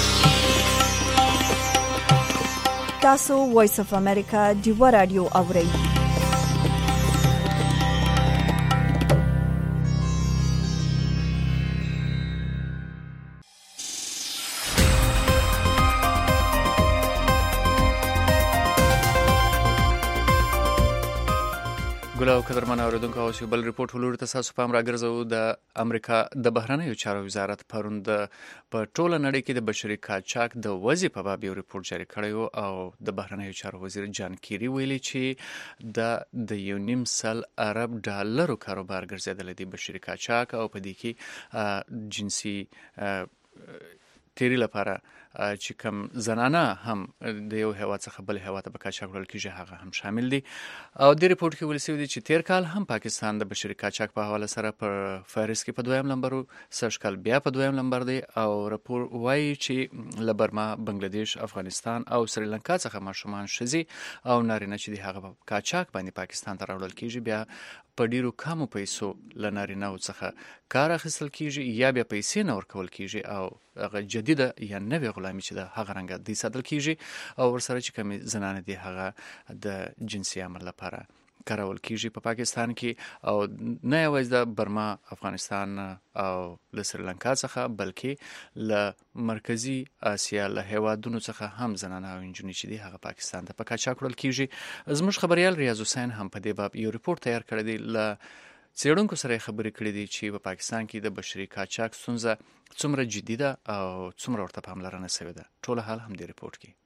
تاسو وایس آف امریکا ډیوه رادیو اورئ. ګلو قدرمن اوریدونکو، اوس یو بل ریپورت ولور ته تاسو پام راګرځو. د امریکا د بهرنیو چارو وزارت پرون د په ټوله نړۍ کې د بشري قاچاق د وضعې په باب یو ریپورت جاری کړی او د بهرنیو چارو وزیر جان کیری ویلي چې د د یو نیم سل ارب ډالرو کاروبار ګرځیدلی دی بشري قاچاق او په دې کې جنسي تیری لپاره چې کوم زنانه هم د یو هیواد څخه بل هیواد ته په قاچاق وړل کېږي هغه هم شامل دي. او د ریپورت کې ویل شوي دي چې تیر کال هم پاکستان د بشري قاچاق په حواله سره په فهرست کې په دویم نمبر و، سږ کال بیا په دویم نمبر دی او راپور وایي چې له برما، بنگلاديش، افغانستان او سریلانکا څخه ماشومان، ښځې او نارینه چې د هغه په قاچاق باندې پاکستان ته راوړل کېږي بیا په ډیرو کمو پیسو له نارینه‌و څخه کار اخیستل کېږي یا بیا پیسې نه ورکول کېږي او هغه جدیده یا نوې غلامي چې د هغه رنګه دی ساتل کېږي او ورسره چې کومې زنانه دي هغه د جنسي عمل لپاره کارول کېږي په پاکستان کې. او نه یوازې د برما، افغانستان او له سریلانکا څخه بلکې له مرکزي اسیا له هیوادونو څخه هم زنانه او نجونې چې دي هغه پاکستان ته په قاچاق وړل کېږي. زموږ خبريال ریاض حسین هم په دې باب یو ریپورت تیار کړی دی. له څېړونکو سره خبرې کړې دي چې په پاکستان کې د بشري قاچاق ستونزه څومره جدي ده او څومره ورته پاملرنه شوې ده. ټول حال هم د ریپورت کې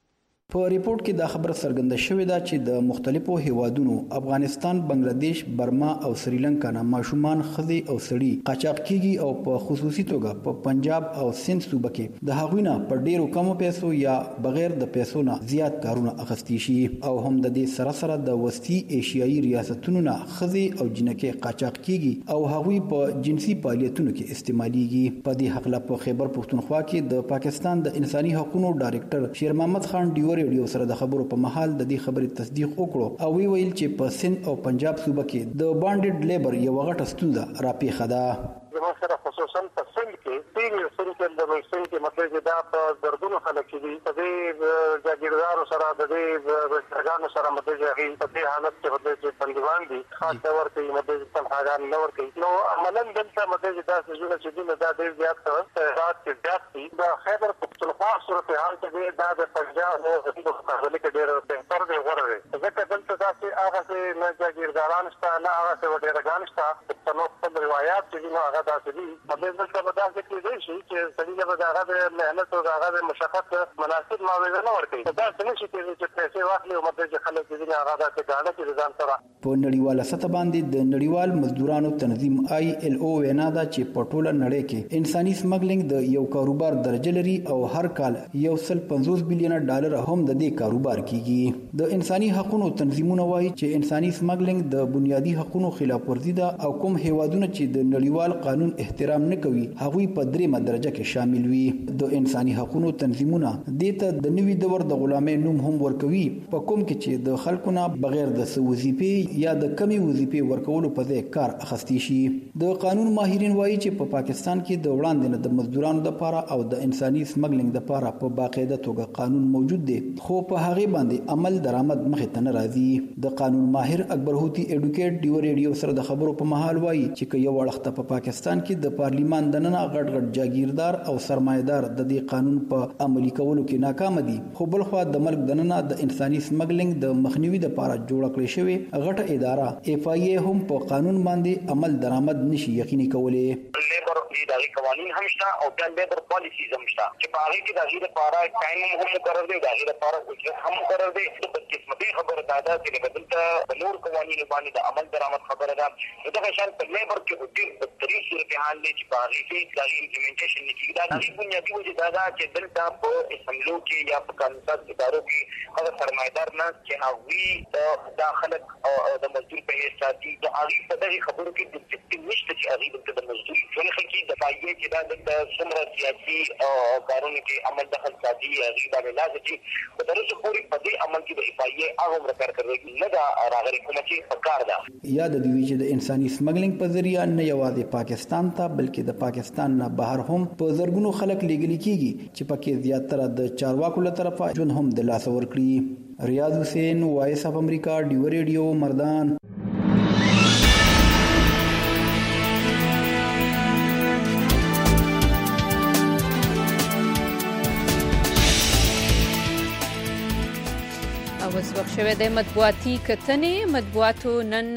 په ریپورت کې دا خبره څرګنده شوې ده چې د مختلفو هیوادونو افغانستان، بنگلاديش، برما او سریلانکا نه ماشومان، ښځې او سړي قاچاق کیږي او په خصوصي توګه په پنجاب او سند صوبه کې د هغوی نه په ډیرو کمو پیسو یا بغیر د پیسو نه زیات کارونه اخیستي شي او هم د دې سره سره د وسطي ایشیایي ریاستونو نه ښځې او جنکې قاچاق کیږي او هغوی په جنسي فعالیتونو کې استعماليږي. په دې حق له په خیبر پښتونخوا کې د پاکستان د انساني حقوقو ډایرکټر شیر محمد خان ډیور ریډیو سره د خبرو په محل د دې خبرې تصدیق وکړو او وی ویل چې په سند او پنجاب صوبه کې د بانډډ لیبر یو غټه ستونزه راپېښه ده. زموږ سره خصوصا په سند کې تیری سند کې د سند کې مطلب دا په دردونو خلک دي په دې جاګیردارو سره د دې ورګانو سره مطلب هغه په دې حالت کې مطلب چې بندوان دي خاص تور کې مطلب تنهاګان نور کې نو عملاً دلته مطلب دا څه چې دې دا ډېر زیات رات کې زیات دي. د خیبر پښتونخوا صورتحال کې دا د پنجاب او د مقابله کې ډېر بهتر دی غوړه دی ځکه دلته تاسو هغه څه نه جاګیرداران شته نه هغه څه ډېرګان شته په نو په روایت کې نو هغه داسې دي په دې ځکه به داسې کېږي چې سړي به هغه د مهنت او هغه د مشقت مناسب معاوضه نه ورکوي. دا څه نشي کېږي چې پیسې واخلي او مطلب چې خلک دې هغه داسې ګاڼه چې ځان سره په نړیواله سطح باندې د نړیوال مزدورانو تنظیم آی ایل او وینا ده چې په ټوله نړۍ کې انساني سمګلینګ د یو کاروبار درجه لري او هر کال یو سل پنځوس بلین ډالر هم د دې کاروبار کیږي. د انساني حقوقو تنظیمونه وایي چې انساني سمګلینګ د بنیادی حقوقو خلاف ورزي ده او کوم هیوادونه چې د نړیوال قانون احترام نه کوي هغوی په دریمه درجه کې شامل وي. د انساني حقوقو تنظیمونه دې ته د نوي دور د غلامۍ نوم هم ورکوي په کوم کې چې د خلکو نه بغیر د وظیفې یا د کمی وظیفې ورکولو په ځای کار اخیستی شي. د قانون ماهرین وایي چې په پاکستان کې د وړاندې د مزدورانو لپاره او د انساني سمګلینګ لپاره په باقاعده توګه قانون موجود دی خو په هغه باندې عمل درآمد مخې ته نه راځي. د قانون ماهر اکبر هوتی اډوکیټ ډیو ریډیو سره د خبرو په محل وایي چې یو وخت په پاکستان کې د پارلیمان دننه غټ غټ جاگیردار او سرمایدار د دې قانون په عملي کولو کې ناکام دي خو بل خو د ملک دننه د انساني سمګلینګ د مخنیوي لپاره جوړ کړی شوی غټه اداره اف ای ای هم په قانون باندې عمل درآمد نشي یقیني کولای. لیبر اداري قوانين هم شته او د لیبر پالیسیز هم شته چې په هغه کې د غیر لپاره ټایم هم مقرر دی د غیر لپاره اجرت هم مقرر دی. د قسمتي خبره دا ده چې بدلته د نور قوانینو باندې د عمل درآمد خبره ده. دغه شان په لیبر کې ډېر بدترین صورتحال دی چې په هغې کې د هغې امپلیمنټیشن نه کېږي. دا د هغې بنیادي وجه دا ده چې دلته په اسمبلیو کې یا په قانون ساز ادارو کې هغه سرمایه‌دار ناست چې هغوی دا خلک د مزدور په حیث ساتي. د هغې په دغې خبرو کې دلچسپي نشته چې هغوی دلته د مزدور ژوند ښه کړي. د پایې چې دا دلته څومره سیاسي کارونو کې عمل دخل ساتي هغوی باندې لاس اچي. په تر اوسه پورې په دې عمل کې د پایې هغه عمره کارکردګي نه ده راغلې کومه چې پکار ده. یا د دوی چې د انساني سمګلینګ په ذریعہ نه یوازې پاکستان ته بلکې د پاکستان نه بهر هم په زرګونو خلک لیږلي کیږي چې پکې زیاتره د چارواکو له طرفه ژوند هم د لاس ورکړي. ریاض حسین، وایس اف امریکا، ډیو ریډیو، مردان. اوس وخت شوی د مطبوعاتي کتنې. مطبوعاتو نن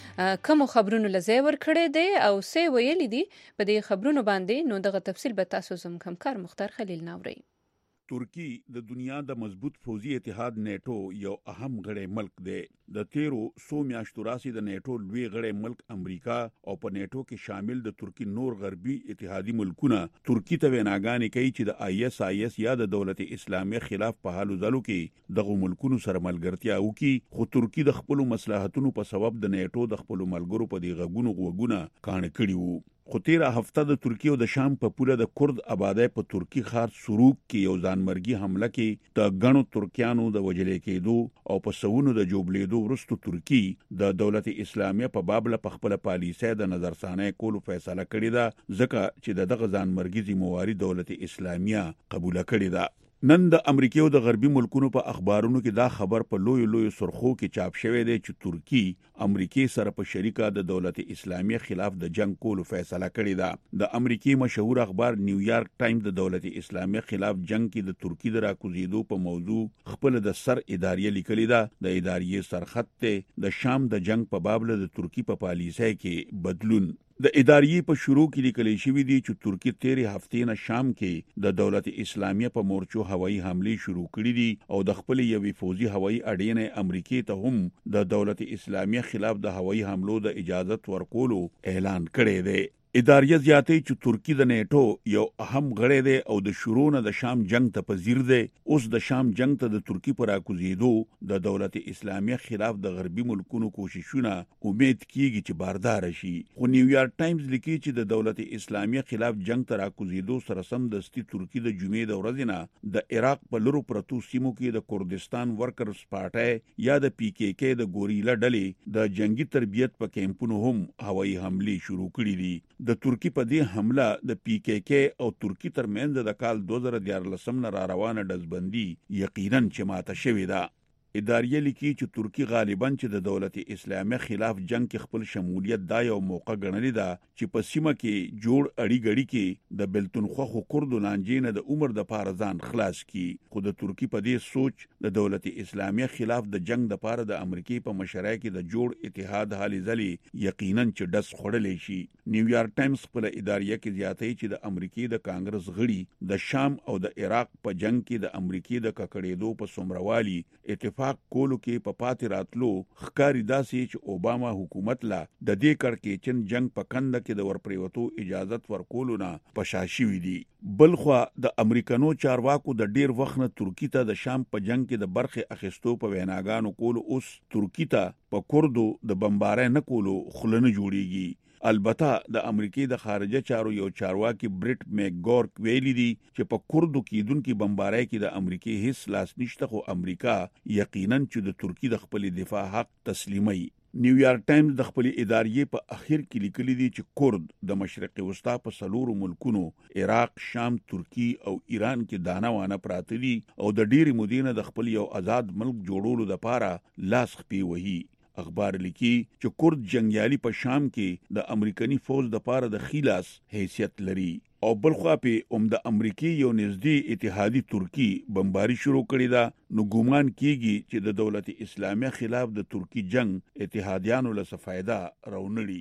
کوم خبرونو لځای ورکړی دی او څه ویلي دي په دې خبرونو باندې، نو دغه تفصیل به تاسو زموږ همکار مختار خلیل ناوري. ترکی د دنیا د مضبوط فوزي اتحاد نیټو یو اهم غړی ملک دی. د تیرو سو میاشتو راسي د نیټو لوی غړی ملک امریکا او په نیټو کې شامل د ترکی نور غربي اتحادي ملکونه ترکی ته ویناګانې کوي چې د آی اس آی اس یا د دولت اسلامي خلاف په حالو ځلو کې دغه ملکونو سره ملګرتیا وکړي. خو ترکی د خپل مصلحتونو په سبب د نیټو د خپل ملګرو په دی غوګونو غوګونه کاڼ کړي وو. خو تیره هفته د ترکیه او د شام په پوله د کرد آبادی په ترکی ښار سروک کې یو ځانمرګي حمله کې د غنو ترکیانو د وجلې کېدو او په سونو د جوړېدو وروسته ترکی د دولت اسلامیه په باب له خپل پالیسۍ د نظرثانه کولو فیصله کړې ده، ځکه چې دغه ځانمرګي ذمہواری دولت اسلامیه قبول کړې ده. نن د امریکا او د غربي ملکونو په اخبارونو کې دا خبر په لوی لوی سرخو کې چاپ شوی دی چې ترکی امریکا سره په شریکه د دولت اسلامي خلاف د جنگ کولو فیصله کړې ده. د امریکای مشهور اخبار نیویارک ټایم د دولت اسلامي خلاف جنگ کې د ترکی د راکوزیدو په موضوع خپل د سر ادارې لیکلې ده. د ادارې سرخط ته د شام د جنگ په باب له ترکی په پالیسۍ کې بدلون. د ادارې په شروع کې لیکل شوی دی چې ترکی تیرې هفتې نه شام کې د دولت اسلامیه په مورچو هوایي حملې شروع کړې دي او د خپل یوې فوزي هوایي اډې امریکای ته هم د دولت اسلامیه خلاف د هوایي حملو د اجازه ورکولو اعلان کړی دی. ادارې زیاتې چې ترکی د نیټو یو اهم غړی دی او د شروع نه د شام جنگ ته پذیر دی. اوس د شام جنگ ته د ترکی پر راکوزیدو د دولت اسلامیه خلاف د غربي ملکونو کوششونه امید کیږي چې باردار شي. خو نیویارک ټایمز لیکي چې د دولت اسلامیه خلاف جنگ ته راکوزیدو سره سم دستي ترکی د جمعې د ورځې نه د عراق په لورو پرتو سیمو کې د کردستان ورکرز پارټي یا د پی کې کې د ګوریلا ډلې د جنگي تربیت په کیمپونو هم هوایي حملې شروع کړې دي. د ترکی په دې حمله د پی کې کې او ترکی ترمنځ د کال دوه زره دیارلسم نه را روانه ډزبندي یقینا چې ماته شوې ده. ادارې لیکي چې ترکی غالباً چې د دولت اسلامي خلاف جنگ کې خپل شمولیت دا یو موقع ګڼلې ده چې په سیمه کې جوړ اړی غړي کې د بلتونخوا خو کردو لانجې نه د عمر د پاره ځان خلاص کی. خو د ترکی په دې سوچ د دولت اسلامي خلاف د جنگ د پاره د امریکای په مشرۍ کې د جوړ اتحاد حالي ځلې یقینا چې دس خړلې شي. نیویارک ټایمز په ادارې کې زیاتې چې د امریکای د کانګرس غړي د شام او د عراق په جنگ کې د امریکای د ککړېدو په سمروالي اتفاق کولو کې په پاتې راتلو ښکاری داسې چې اوباما حکومت لا د دې کړکېچن جنگ په کنده کې د ورپریوتو اجازت ورکولو نه پشاشي وي دي. بلخوا د امریکانو چارواکو د ډیر وخت نه ترکی ته د شام په جنگ کې د برخه اخیستو په ویناګانو کولو اوس ترکی ته په کردو د بمبارۍ نه کولو خلنه جوړیږي. البته د امریکای د خارجه چارو یو چارواکي بریټ میکګورک ویلي دي چې په کردو کېدونکو بمبارۍ کې د امریکای هیڅ لاس نشته، خو امریکا یقینا چې د ترکی د خپل دفاع حق تسلیمي. نیویارک ټایمز د خپل ادارې په اخر کې لیکلي دي چې کورد د مشرق وسطا په سلورو ملکونو عراق، شام، ترکی او ایران کې دانه وانه پراته دي او د ډېری مودې نه د خپل یو آزاد ملک جوړولو لپاره لاس خپې وهي. اخبار لیکي چې کورد جنگیالي په شام کې د امریکایي فوج د پاره د خلاص حیثیت لري او بلخوا په اوم د امریکای یو نږدې اتحادي ترکی بمباري شروع کړې ده. نو ګومان کیږي چې د دولت اسلامي خلاف د ترکی جنگ اتحادیانو له فائدہ راونړي.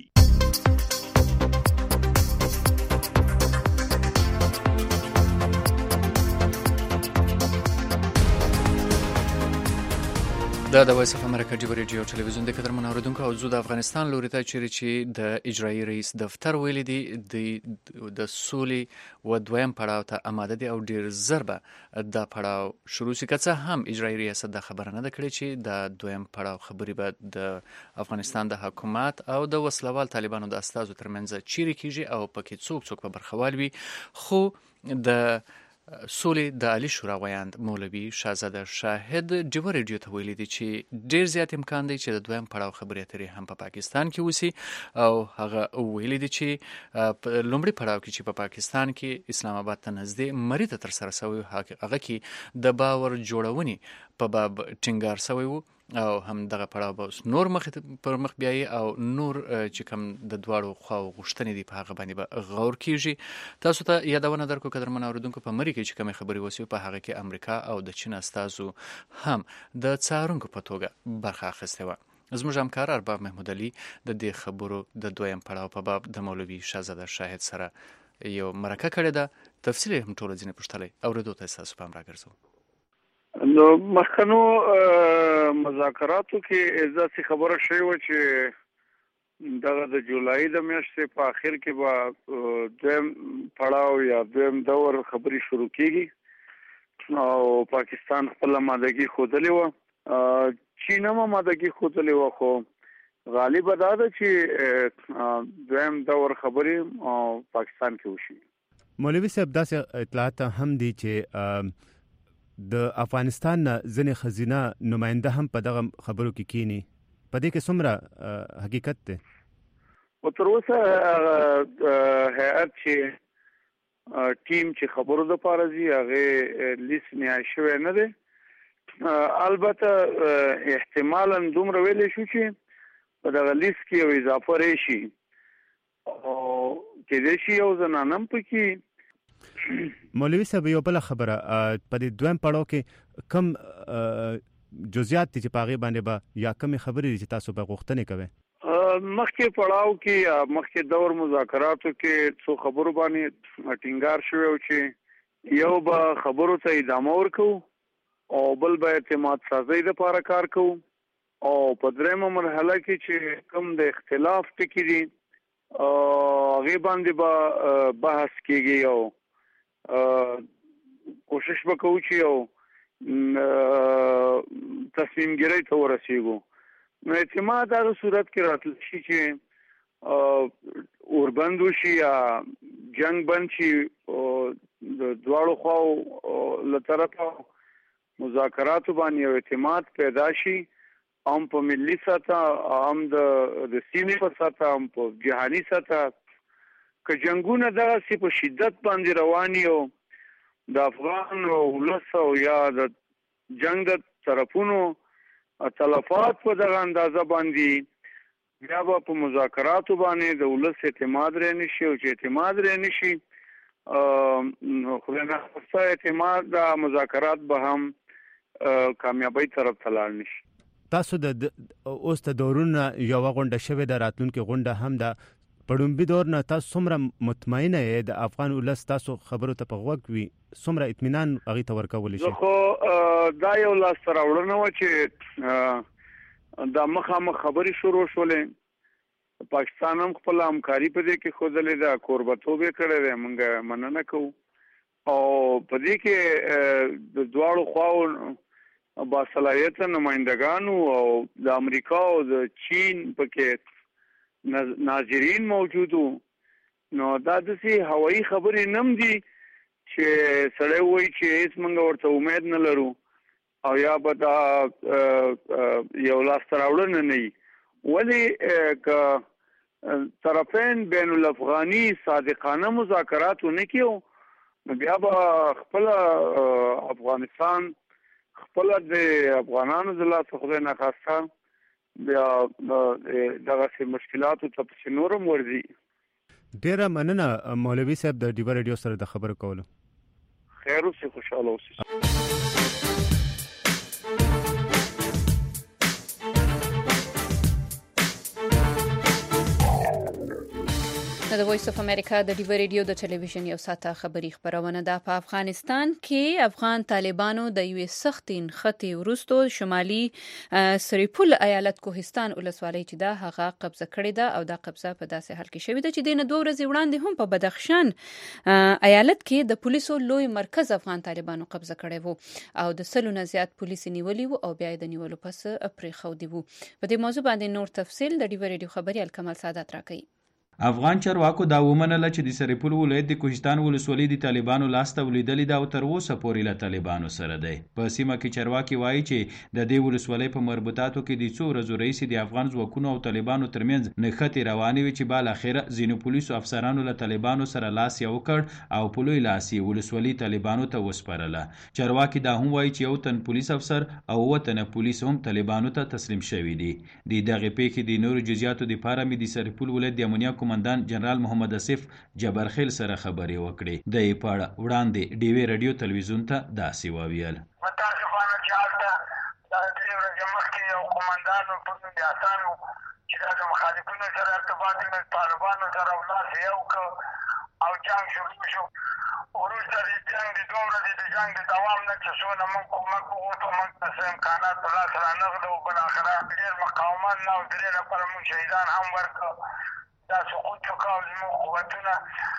دا د وایس اف امریکا ډیو ریډیو ټلویزیون د قدر منوردونکو او زو د افغانستان لوري ته چیرې چې د اجرایی رئیس دفتر ویلي دی د د سولې و دویم پړاو ته آماده دي او ډیر زربه د پړاو شروع شي که څه هم اجرایی ریاست د خبره نه ده کړې چې د دویم پړاو خبرې به د افغانستان د حکومت او د وسلوال طالبانو د استازو ترمنځ چیرې کیږي او پکې څوک څوک په برخوال وي. خو د سولې د عالی شورا ویاند مولوي شاهزاده شاهد ډیو ریډیو ته ویلي دي چې ډیر زیات امکان دی چې د دویم پړاو خبرې اترې هم په پاکستان کې وسی او هغه ویلي دي چې په لومړي پړاو کې چې په پاکستان کې اسلام آباد ته نږدې مری ته تر سره شوی هغه کې د باور جوړونې په باب ټینګار شوی وو او هم دغه پړاو به نور مخ پر مخ بیاي او نور چې کوم د دواړو خواو غوښتنې دي په هغه باندې به غور کیږي. تاسو ته یادونه درکو قدر منوردونکو په مری کې چې کوم خبري وسی په هغه کې امریکا او د چین استازو هم د څارونکو په توګه برخه اخیسته و. زموږ همکار ارباب محمود علي د دې خبرو د دویم پړاو په باب د مولوي شاهزاده شاهد سره یو مرکه کړې ده. تفصیل هم ټول ځینې پښتلې اوریدو ته تاسو پام راګرځو. نو مخکنو مذاکراتو کې ځکه خبره شوی و چې دغه د جولای د میاشتې په اخر کې به دویم پړاو یا دویم دور خبري شروع کیږي او پاکستان خپل مادګي خودلې و، چین هم مادګي خودلې و، خو غالب دا ده چې دویم دور خبري پاکستان کې وشي. مولوي صاحب داسې اطلاعات هم دي چې د افغانستان ځنې خزینه نماینده هم په دغه خبرو کې کینی، په دې کې څومره حقیقت دی؟ او تر اوسه هیئت چې ټیم چې خبرو د پاره زی هغه لیست نه شوی نه دی. البته احتمالاً دومره ویلې شو چې په دغه لیست کې یو اضافه راشي او کې دې شي یو زنانم پکې. مولوي صاحب یو بل خبره په دې دویم پړاو کې کم جزئیات چې په هغه باندې به یا کم خبرې چې تاسو به غوښتنې کوئ؟ مخکې پړاو کې مخکې دور مذاکراتو کې څو خبرو باندې ټینګار شوی و چې یو به خبرو ته ادامه ورکو او بل به اعتماد سازۍ لپاره کار کوو او په درېیمه مرحله کې چې کوم د اختلاف ټکي دي هغې باندې به بحث کېږي او کوشش وکړو چې یو تصمیم ګیرۍ ته ورسېږو. نو اعتماد هغه صورت کې راتلی شي چې اوربند وشي یا جنگ بند شي د دواړو خواو له طرفه مذاکراتو باندې یو اعتماد پیدا شي، هم په ملي سطح هم د سیمې په سطح هم په جهاني سطح. که جنگونه دغسې په شدت باندې رواني او د افغان ولس او یا د جنگ د طرفونو تلفات په دغه اندازه باندې بیا به په مذاکراتو باندې د ولس اعتماد رې نه شي او چې اعتماد رې نه شي خو نه اعتماد د مذاکرات به هم کامیابی طرف ته لاړ نه شي. تاسو د اوس ته دورونه یو غونډه شوې ده، راتلونکې غونډه هم ده. پړومبي دور نه تاسو څومره مطمئنه یې د افغان ولس تاسو خبرو ته په غوږ وي، څومره اطمینان هغې ته ورکولی شي؟ خو دا یو لاسته راوړنه وه چې دا مخامخ خبرې شروع شولې. پاکستان هم خپله همکاري په دې کې ښودلې ده، کوربتوب یې کړی دی، موږ مننه کوو او په دې کې د دواړو خواو باصلاحیته نمایندګانو او د امریکا او د چین پکې ناظرین موجودو. نو دا داسې هوایي خبرې نم دي چې سړی وایي چې هېڅ موږ ورته امید نه لرو او یا به دا یو لاسته راوړنه نه وي. ولې که طرفین بین الافغاني صادقانه مذاکرات ونه کړو نو بیا به خپله افغانستان خپله د افغانانو د لاسه خدای ناخواسته بیا دغسې مشکلاتو ته پسې نورم ورځي. ډېره مننه مولوي صاحب د ډیوه ریډیو سره د خبرو کولو. خیر اوسې، خوشحاله اوسې. د وایس اف امریکا د ډیو ریډیو د ټلویزیون یو ساته خبری خبرونه ده. په افغانستان کې افغان طالبانو د یوې سختین خطي ورستو شمالي سریپول ایالت کوهستان ولسوالۍ چې ده هغه قبضه کړې ده او دا قبضه په داسې حال کې شوې ده چې د دوه ورځې وړاندې هم په بدخشان ایالت کې د پولیسو لوی مرکز افغان طالبانو قبضه کړی وو او د سلو نه زیات پولیس نیولي وو او بیا د نیولو پس پرې خودي وو. په دې موضوع باندې نور تفصیل د ډیو ریډیو خبري الکمال سعادت راکړي. افغان چارواکو دا ومنله چې د سریپول ولایت د کوهستان ولسوالۍ د طالبانو لاسته ولیدلې ده او تر اوسه پورې له طالبانو سره دی. په سیمه کې چارواکي وایي چې د دې ولسوالۍ په مربوطاتو کې د څو ورځو رئیس د افغان ځواکونو او طالبانو ترمنځ نښتې روانې وي چې بالاخره ځینو پولیسو افسرانو له طالبانو سره لاس یو کړ او په لوی لاس یې ولسوالۍ طالبانو ته وسپارله. چارواکي دا هم وایي چې یو تن پولیس افسر او اووه تنه پولیس هم طالبانو ته تسلیم شوي دي. د دغې پیښې د نورو جزئیاتو دپاره مې د سریپول ولایت د امنیه قومندان جنرال محمد اسف جبرخیل سره خبرې وکړې. د یې په اړه وړاندې ډیوې رادیو تلویزیون ته داسې وویل: متاسفانه چې هلته د درې ورځې مخکې یو قومندان و پر نوم یاسان و چې دا د مخالفینو سره ارتباط یې د طالبانو سره لاس یو کړ او جنګ شروع شو. وروسته د جنګ د دوه ورځې د جنګ د دوام نه چې څونه موږ کومک وغوښتو موږ ته څه امکانات په لاس رانغلل او بالاخره ډېر مقاومت نه او درې نفره موږ شهیدان هم ورکړو. دا سقوط وکړ او زموږ قوتونه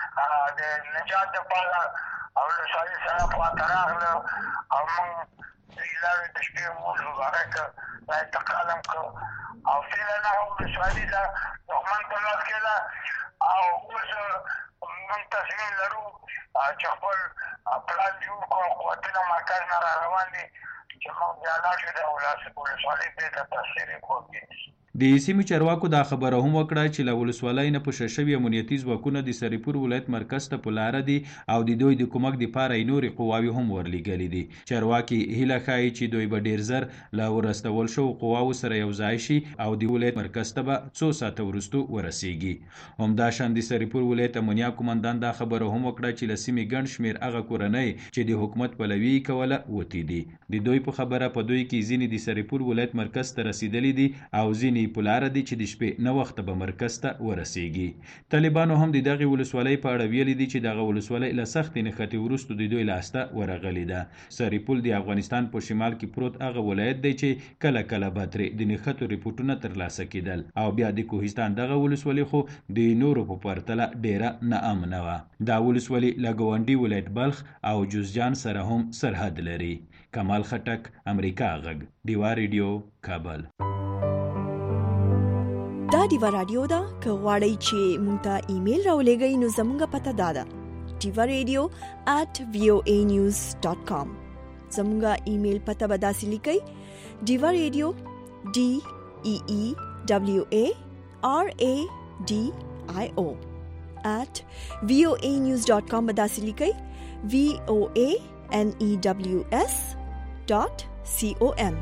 د نجات دپاره او ولسوالۍ سره خواته راغله او موږ درې لارې د شپې وولو هغه که دا انتقال هم کړو او فعلا هغه ولسوالي د دښمن په لاس کې ده او اوس موږ تصمیم لرو چې خپل پلان جوړ کړو. قوتونه مرکز نه را روان دي چې موږ بیا لاړ شو د ولسوالۍ بېرته تسخیر کړو. د سیمې چارواکو دا خبره هم وکړه چې له ولسوالۍ نه پوښښ شوي امنیتي ځواکونه د سریپور ولایت مرکز ته په لاره دي او د دوی د کومک دپاره یې نورې قواوې هم ورلیږلي دي. چارواکي هیله ښایي چې دوی به ډېر زر له ورستول شوو قواوو سره یو ځای شي او د ولایت مرکز ته به څو ساعته وروستو ورسیږي. همداشان د سریپور ولایت امنیه قومندان دا خبره هم وکړه چې له سیمې ګڼ شمېر هغه کورنۍ چې د حکومت پلوي یې کوله وتې دي. د دوی په خبره په دوی کې ځینې د سریپور ولایت مرکز ته رسیدلي دي او ځینې په لاره دي چې د شپې نه وخته به مرکز ته ورسیږي. طالبانو هم د دغې ولسوالۍ په اړه ویلي دي چې دغه ولسوالۍ له سختې نښتې وروسته د دوی لاسته ورغلې ده. سریپول د افغانستان په شمال کې پروت هغه ولایت دی چې کله کله به ترې د نښتو ریپورټونه ترلاسه کېدل او بیا د کوهستان دغه ولسوالۍ خو د نورو په پرتله ډېره ناامنه وه. دا ولسوالۍ له ګاونډي ولایت بلخ او جوزجان سره هم سرحد لري. کمال خټک، امریکا غږ، ډیوا ریډیو، کابل. دا ډیوا رادیو ده. که غواړئ چې مونږ ته ایمیل راولېږئ نو زموږ پته دا ده: ډیوا ریډیو at voa news dot com. زموږ ایمیل پته به داسې لیکئ: ډیوا ریډیو ډي ای ای ډبلیو ای آر ای ډي آی او at voa news dot com به داسې لیکئ: v o a n e w s dot com.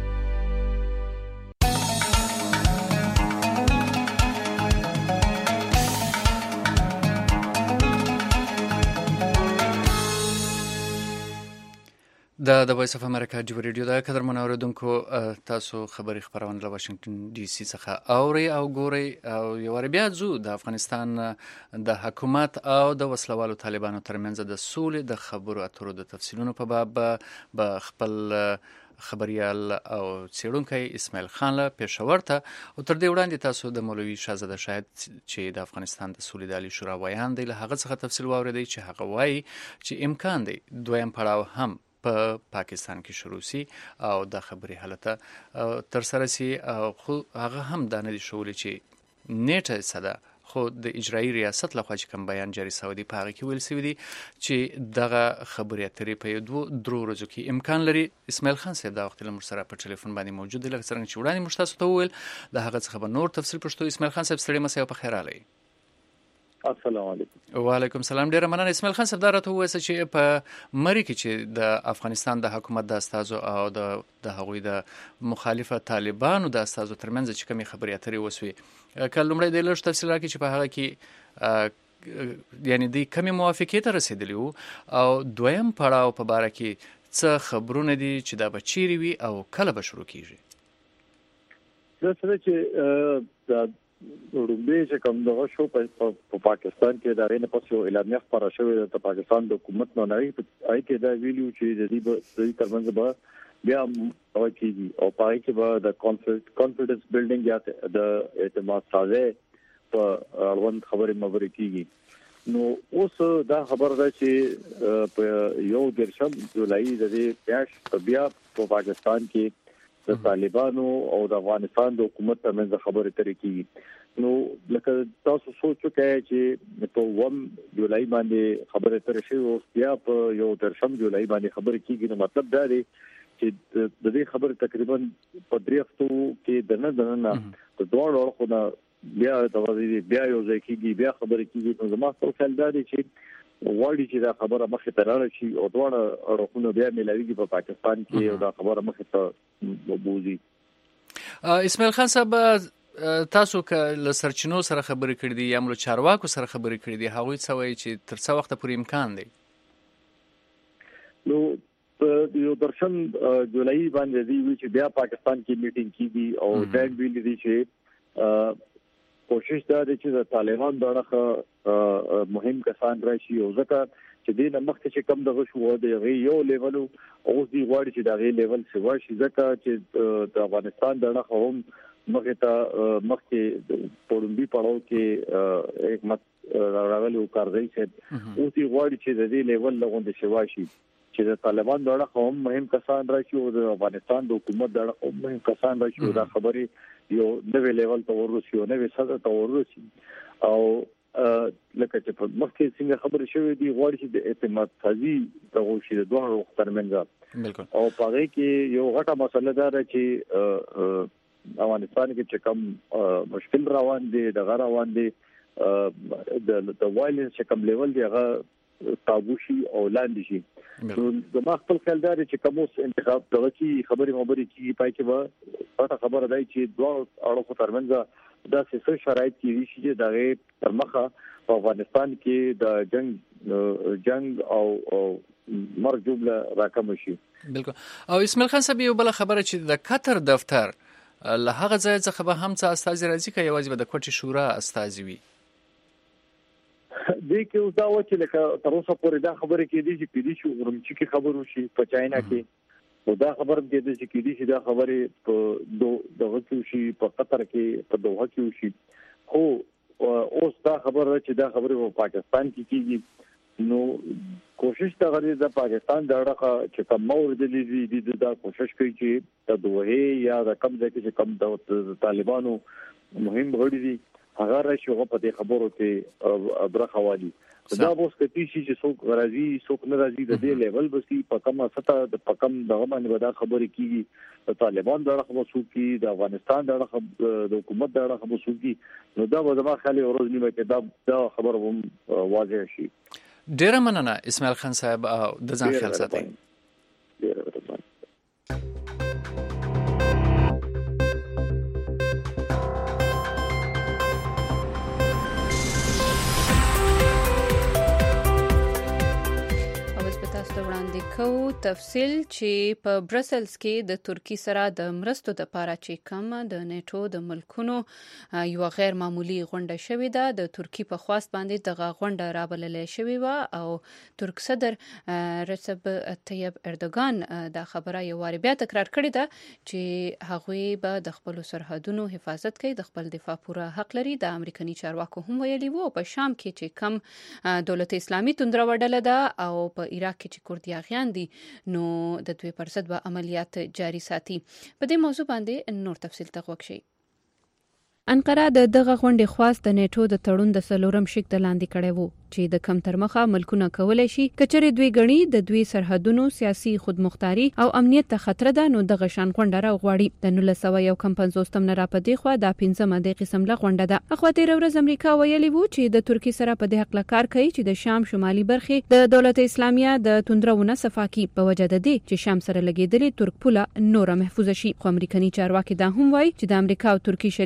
دا د وایس اف امریکا ډیو ریډیو ده. قدرمن اوریدونکو، تاسو خبري خبرونه له واشنگټن ډي سي څخه اوري او ګوري او یو بیا ځو د افغانستان د حکومت او د وسلوالو طالبانو ترمنځ د سولې د خبرو اترو د تفصیلونو په باب به خپل خبريال او څېړونکی اسماعیل خان له پېښور ته او تر دې وړاندې تاسو د مولوي شاهزاده شاهد چې د افغانستان د سولې د عالي شورا ویان دی له هغه څخه تفصیل واورېدی چې هغه وایي چې امکان دی دویم پړاو هم په پا پاکستان کې شروع سي او د خبري حالت تر سره سي. خو هغه هم دا نه دي شولې چې نیټه صدا خو د اجرایي ریاست لخوا چې کوم بیان جاری شوی دی په هغه کې ویل شوی دی چې دغه خبرې اترې په دوه درو ورځو کې امکان لري. اسماعیل خان صاحب دا وخت له موږ سره په ټلیفون باندې موجود دی. لکه څنګه چې وړاندې موږ تاسو ته وویل د هغه څخه به نور تفصیل پښتو. اسماعیل خان صاحب ستړي مسئ په خیر راغلی. السلام علیکم. وعلیکم السلام. ډیره مننه. اسماعیل خان صاحب دا راته ووایه چې په مری کې چې د افغانستان د حکومت د استازو او د د هغوی د مخالفه طالبانو د استازو ترمنځ چې کومې خبرې اترې وسوي، کله لومړی د لږ تفصیل راکړي چې په هغه کې یعنی د کومې موافقې ته رسېدلی وو او دویم پړاو په باره کې څه خبرونه دي چې دا به چیرې وي او کله به شروع کیږي؟ دا څه چې د رومبه چې کوم دغه شو په پاکستان کې دا رینه پسو اعلامیه خبره شوې د پاکستان د حکومت نه نه ای کې دا ویلو چې د دې ترمنځ به بیا او کېږي او پای کې به د کانفیډنس بلډینګ یا د اعتماد سازي په اړوند خبرې مبرې کېږي نو اوس دا خبر ده چې په یو درشم جولای د دې پیاش بیا په پاکستان کې د طالبانو او د افغانستان د حکومت ترمنځ خبرې ترې کیږي نو لکه تاسو سوچو کې چې په وم جولای باندې خبرې ترې شي او بیا په یو درشم جولای باندې خبرې کیږي نو مطلب دا دی چې د دې خبرې تقریبا په درې هفتو کې دنه دنه د دوه اړخونو بیا د وزیر بیا یو ځای کېږي بیا خبرې کیږي نو زما څه خیال دی چې وړي چې دا خبره مخه ته راړي شي او دوه اړخونو بیا ملایوي په پاکستان کې او دا خبره مخه ته وبوزي. اسماعیل خان صاحب تاسو که له سرچینو سره خبرې کړې دي یا مل چارواکو سره خبرې کړې دي هغوی څه وایي چې تر څو وخت پورې امکان دی؟ نو یو درشم جولای باندې دی چې بیا پاکستان کې میټینګ کیږي او ټایم ویل دي چې کوشش دا دی چې د طالبان دغه مهم کسان راشي او ځکه چې د مخکې چې کم دغه شو د یو لیول او د غواړي چې دغه لیول سوا شي ځکه چې د افغانستان دغه هم مخه ته مخکې پړمبي پړاو کې حکومت راغلی او کارځي چې او د غواړي چې د دې لیول لغونډه شوا شي چې د طالبان دغه هم مهم کسان راشي او د افغانستان د حکومت دغه هم مهم کسان راشي دا خبرې یو نوې لیول ته ورسي او نوې سطح ته ورسي او لکه چې په مخکې څنګه خبرې شوې دي غواړي چې د اعتماد سازي دغه شی د دوه ترمنځ بالکل او په دې کې یو غټه مسله ده چې افغانستان کې چې کوم مشکل روان دي د غیر روان دي د د وایلنس چې کوم لیول دی هغه تابوشي او لاندې شي نو د ما خپل خیال دی چې کوم انتخاب دغه کی خبرې مبرې کی پای کې به پټه خبره دی چې دوه اړخو ترمنځ دا څه شرایط کیږي چې دغه تر مخه په افغانستان کې د جنگ جنگ او مرګ جمله راکم شي. بالکل. او اسماعیل خان صاحب یو بل خبره چې د قطر دفتر له هغه ځای څخه به هم څه استازي راځي که یوازې به د کوټې شورا استازي وي؟ دې کې اوس دا و چې لکه تر اوسه پورې دا خبره کې دي چې پیډي شو غرمچي کې خبرو شي په چاینا کې او دا خبره کې دي چې کې دي چې دا خبره په دغه کې شي په قطر کې په دوحه کې شي خو اوس دا خبره چې دا خبره په پاکستان کې کیږي نو کوشش دا غوړي د پاکستان دغه چې کوم مورد دي دي دا کوشش کوي چې د دوحه یا د کم ځای کې کم د طالبانو مهم غړي دي هغه راشي په دې خبرو کې برخه والی دا اوس کتی شي چې څوک راځي څوک نه راځي د دې لیول بسي په کومه سطح د پکم دغه باندې ودا خبرې کیږي د طالبان دغه خبرو سوکي د افغانستان دغه د حکومت دغه خبرو سوکي نو دا به زما خالي ورځ نیمه کې دا خبر هم واضح شي. ډیره مننه اسماعیل خان صاحب د ځان خیال ساتئ. کو تفصیل چې په برسلز کې د ترکی سره د مرستو د لپاره چې کم د نیټو د ملکونو یو غیر معمولی غونډه شوې ده د ترکی په خواست باندې دغه غونډه رابللې شوې و او ترک صدر رجب طیب اردوغان دا خبره یو واری بیا تکرار کړې ده چې هغوی به د خپل سرحدونو حفاظت کوي د خپل دفاع پوره حق لري. د امریکایي چارواکو هم ویلي وو په شام کې چې کم دولت اسلامي توندره وډله ده او په عراق کې چې کوردیاغیان دي نو د دوی پر ضد به عملیات جاری ساتي. په دې موضوع باندې نور تفصیل ته وګورئ. انقره د دغه غونډې خواست د نیټو د تړون د څلورم شک د لاندې کړی وو چې د کم تر مخه ملکونه کولای شي کچره دوی غني د دوی سرحدونو سیاسي خودمختاري او امنیت ته خطر ده نو دغه شان غونډه را غواړي. د نولس سوه یو کم پنځوستم نه را پدې خو د پنځمه د قسم له غونډه ده. اخو تیر ورځ امریکا ویلي وو چې د ترکی سره په دې حق کار کوي چې د شام شمالي برخه د دولت اسلامیه د توندرونه صفاکی په وجه ده چې شام سره لګیدلې ترک پوله نور محفوظ شي. خو امریکایي چارواکي دا هم وایي چې د امریکا او ترکی شریک فوزي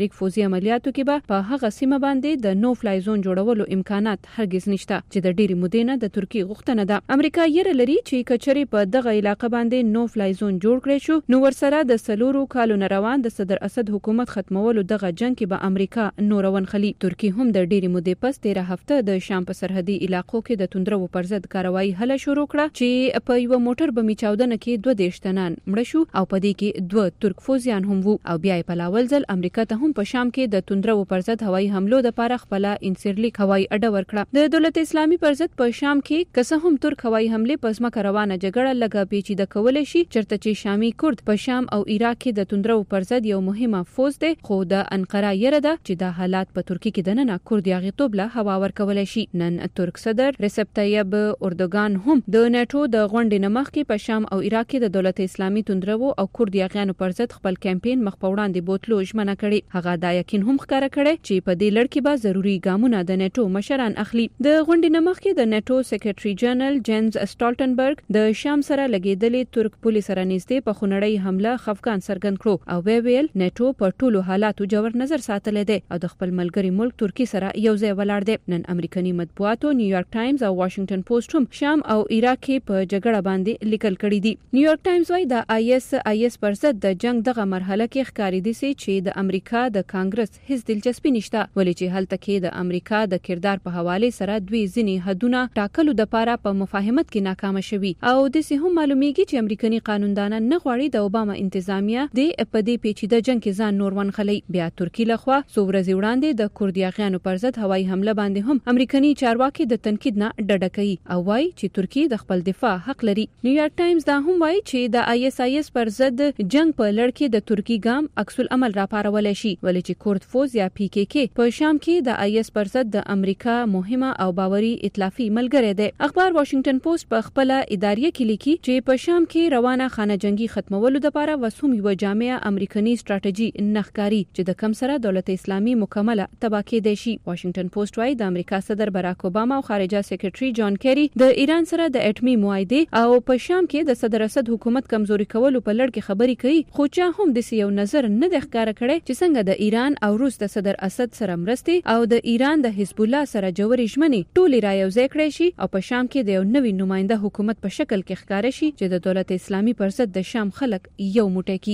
عملیاتو کې به په هغه سیمه باندې د نو فلای زون جوړولو امکانات هرگز نشته چې د ډېری مودې نه د ترکیې غوښتنه ده. امریکا یې لري چې کچري په دغه علاقه باندې نو فلای زون جوړ کړی شو نو ورسره د سلورو کالو نه روان د صدر اسد حکومت ختمولو دغه جنگ کې به امریکا نورون خلی. ترکیه هم د ډېری مودې پس تیره هفته د شام په سرحدي علاقو کې د توندرو پر ضد کاروایی هله شروع کړه چې په یو موټر بمي چاودنه کې دوه دیرش تنان مړه شو او په دې کې دوه ترک فوجیان هم وو. او بیا په لاول ځل امریکا ته هم په شام کې د توندرو پر ضد هوایي حملو لپاره خپل انسرلیک هوایي اډه ورکړه. د دولت اسلامي پر ضد په شام کې کسه هم ترک هوایي حمله په ځمکه روانه جګړه لګا پیچیده کولای شي چرته چې شامي کورد په شام او عراق کې د توندرو پر ضد یو مهمه فوج ده خو د انقره یره ده چې د حالات په ترکیه کې د نن کورد یاغیتوب له هوا ورکولای شي. نن ترک صدر رسپ طیب اردوغان هم د نیټو د غونډې نمخ کې په شام او عراق کې د دولت اسلامي توندرو او کورد یاغیانو پر ضد خپل کمپاین مخ په وړاندې بوتلو ژمنه کړې. هغه دا یقین هم ښکاره کړی چې په دې لړ کې به ضروري ګامونه د نیټو مشران اخلي. د غونډې نمخ کې د نیټو سیکریټري جنرال جینز سټالټنبرګ د شام سره لګیدلې ترک پولیس سره نږدې په خونړۍ حمله خفقان څرګند کړو او وی ویل نیټو په ټولو حالاتو جوړ نظر ساتلی دی او د خپل ملګری ملک ترکی سره یو ځای ولاړ دی. نن امریکایي مطبوعاتو نیویارک ټایمز او واشنگټن پوسټ هم شام او عراق کې په جګړه باندې لیکل کړي دي. نیویارک ټایمز وايي د آی اس آی اس پر ضد د جنگ دغه مرحله کې ښکاری دي چې د امریکا د کانګرس هیڅ دلچسپي نشته ولې چې هلته کې د امریکا د کردار په حواله سره دوی ځینی حدونه ټاکلو د پاره په مفاهمت کې ناکام شوي او د سه هم معلومیږي چې امریکایي قانوندان نه غواړي د اوباما انتظامیه د په دې پیچیده جنگ کې ځان نور ونخلي. بیا ترکی لخوا څو ورځې وړاندې د کوردیاغیانو پر ضد هوایي حمله باندې هم امریکایي چارواکي د تنقید نه ډډه کوي او وايي چې ترکی د خپل دفاع حق لري. نیویارک ټایمز دا هم وايي چې د آی اس آی اس پر ضد جنگ په لړ کې د ترکی ګام عکس العمل راپارول شي ولې چې کورد فوز یا پی کې کې په شام کې د آی اس پر ضد د امریکا مهمه او باوري ائتلافي ملګری دی. اخبار واشنگټن پوسټ په خپل اداریه کې لیکي چې په شام کې روانه خانه جنگي ختمولو لپاره وسوم یو جامع امریکایي ستراتیژي نخکاری چې د کم سره دولت اسلامي مکمله تباہ کېدای شي. واشنگټن پوسټ وايي د امریکا صدر باراک اوباما او خارجه سیکریټري جان کیری د ایران سره د اټمی معاهده او په شام کې د صدر اسد حکومت کمزوري کولو په لړ کې خبرې کوي خو چا هم د یو نظر نه د ښکار کړي چې څنګه د ایران او روس د صدر اسد سره مرستې او د ایران د حزب الله سره جوړې ژمنې ټولې را یو ځای کړې شي او په شام کې د یو نوي نماینده حکومت په شکل کې ښکار شي چې د دولت اسلامي پر ضد د شام خلک یو موټی کی.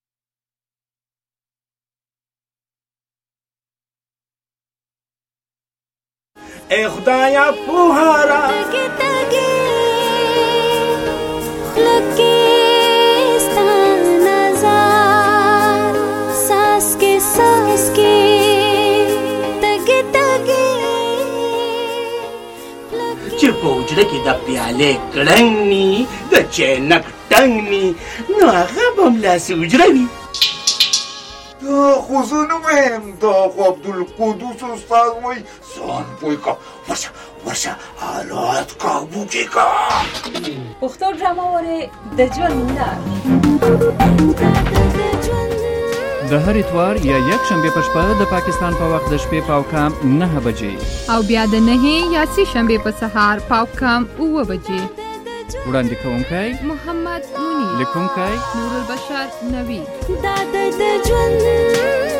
ای خدایا پوهارا تگی تگی خلکی ستا نظر ساس کے ساس کے تگی تگی چې په وجره کې د پیالې کړنګ ني د چینک ټنګ ني نو هغه به هملاسې وجره وي. دا خو زه نه وایم دا خو عبدالقدوس استاد وایي ځان پوه کړه ورشه ورشه حالات کابو کې کړه. پښتو ډرامه وره د ژوند لار د هر اتوار یا یک شنبه په شپه د پاکستان په وخت د شپې پاو کام نه بجې او بیا د نه یا سه شنبه په سهار پاو کام اوه بجې. وړاندې کوونکی محمد منیر، لیکونکی نور البشر نوی. دا د ژوند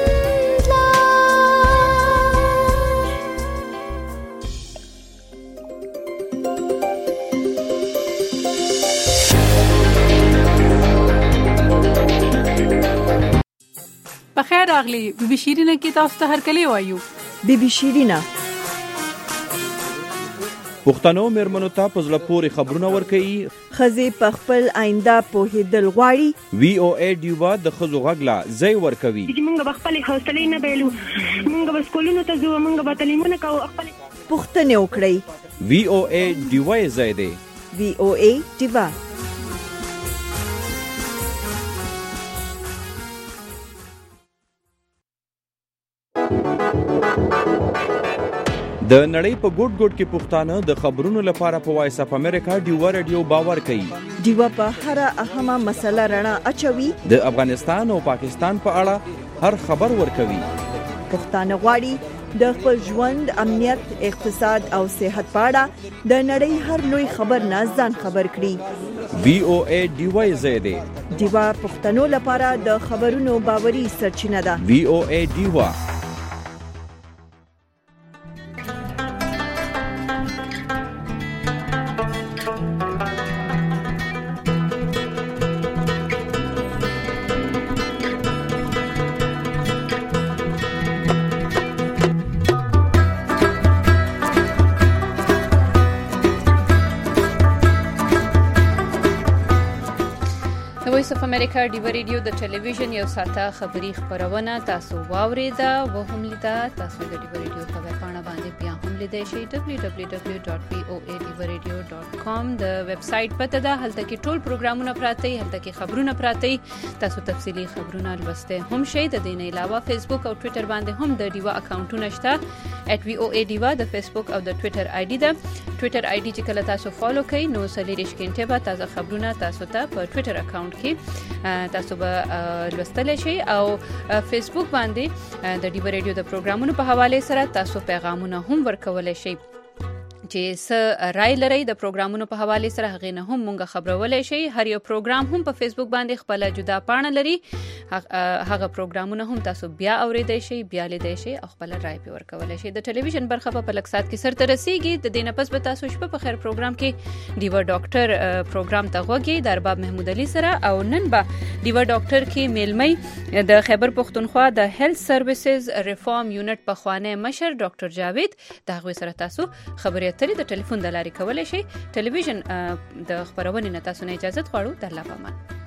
بخیر راغلی. بی بی شیرینه کې تاسو ته هر کلی وایو. بی بی شیرینه پښتنو میرمنو ته په زړه پورې خبرونه ورکوي. ښځې په خپل آینده پوهېدل غواړي. وی او ای ډیوا د ښځو غږ لا ځای ورکوي. موږ به خپلې حوصلې نه بایلو، موږ به سکولونو ته ځو، موږ به تعلیمونه کوو، خپلې پوښتنې وکړئ. وی او ای ډیوا یې ځای دی. وی او ای ډیوا د نړۍ په ګوټ ګوټ کې پښتانه د خبرونو لپاره په وایس اپ امریکا ډیوا رادیو باور کوي. ډیوا په هر اهمه مسله رڼا اچوي. د افغانستان او پاکستان په اړه هر خبر ورکوي. پښتانه غواړي د خپل ژوند، امنیت، اقتصاد او صحت په اړه د نړۍ هر لوی خبر نه ځان خبر کړي. وی او ای ډیوا زه دی. ډیوا پښتنو لپاره د خبرونو باوري سرچینه ده. وی او ای ډیوا اف امریکا ډیو ریډیو د ټلویزیون یو ساته خبری خبرونه تاسو واوریده و هم لیدا تاسو د ډیو ریډیو په ویب پاڼه باندې بیا هم لیدای شئ دبلیو دبلیو دبلیو ډاټ وی او ای ډیو ریډیو ډاټ کام د ویب سټ پته ده. هلته کې ټول پروګرامونه پراته دي، هلته کې خبرونه پراته دي، تاسو تفصیلی خبرونه لوسته هم شئ. د دې نه علاوه فیسبوک او ټوئیټر باندې هم د ډیو اکاونټونه شته ات وی او ای ډیو د فیسبوک او د ټوئیټر آی ډی ده. ټوئیټر آی ډی چې کله تاسو فالو کړئ نو سلیریش کینټه به تاسو خبرونه تاسو ته په ټوئیټر اکاونټ کې تاسو به لوستل شئ او فیسبوک باندې د ډیو ریډیو د پروګرامونو په حواله سره تاسو پیغامونه هم ورکول شئ چې س رای لري د پروګرامونو په حواله سره هغه نه هم مونږه خبرولای شي. هر یو پروګرام هم په فیسبوک باندې خپل جدا پاڼه لري، هغه پروګرامونه هم تاسو بیا اوریدای شئ، بیا لیدای شئ او خپل رای په ورکولای شئ. د ټلویزیون برخه په لکسات کې سر ته رسیدي. د دینه پس به تاسو شپه په خیر پروګرام کې ډیو ډاکټر پروګرام ته غوږی د ارباب محمود علي سره او نن به ډیو ډاکټر کې میلمۍ د خیبر پختونخوا د هیلث سرویسز ریفارم یونټ په خوانه مشر ډاکټر جاوید د هغه سره تاسو خبرې اترې د ټلیفون د لارې کولای شي. ټلویزیون د خبرونې نه تاسو نه اجازه غواړو. د الله پامان.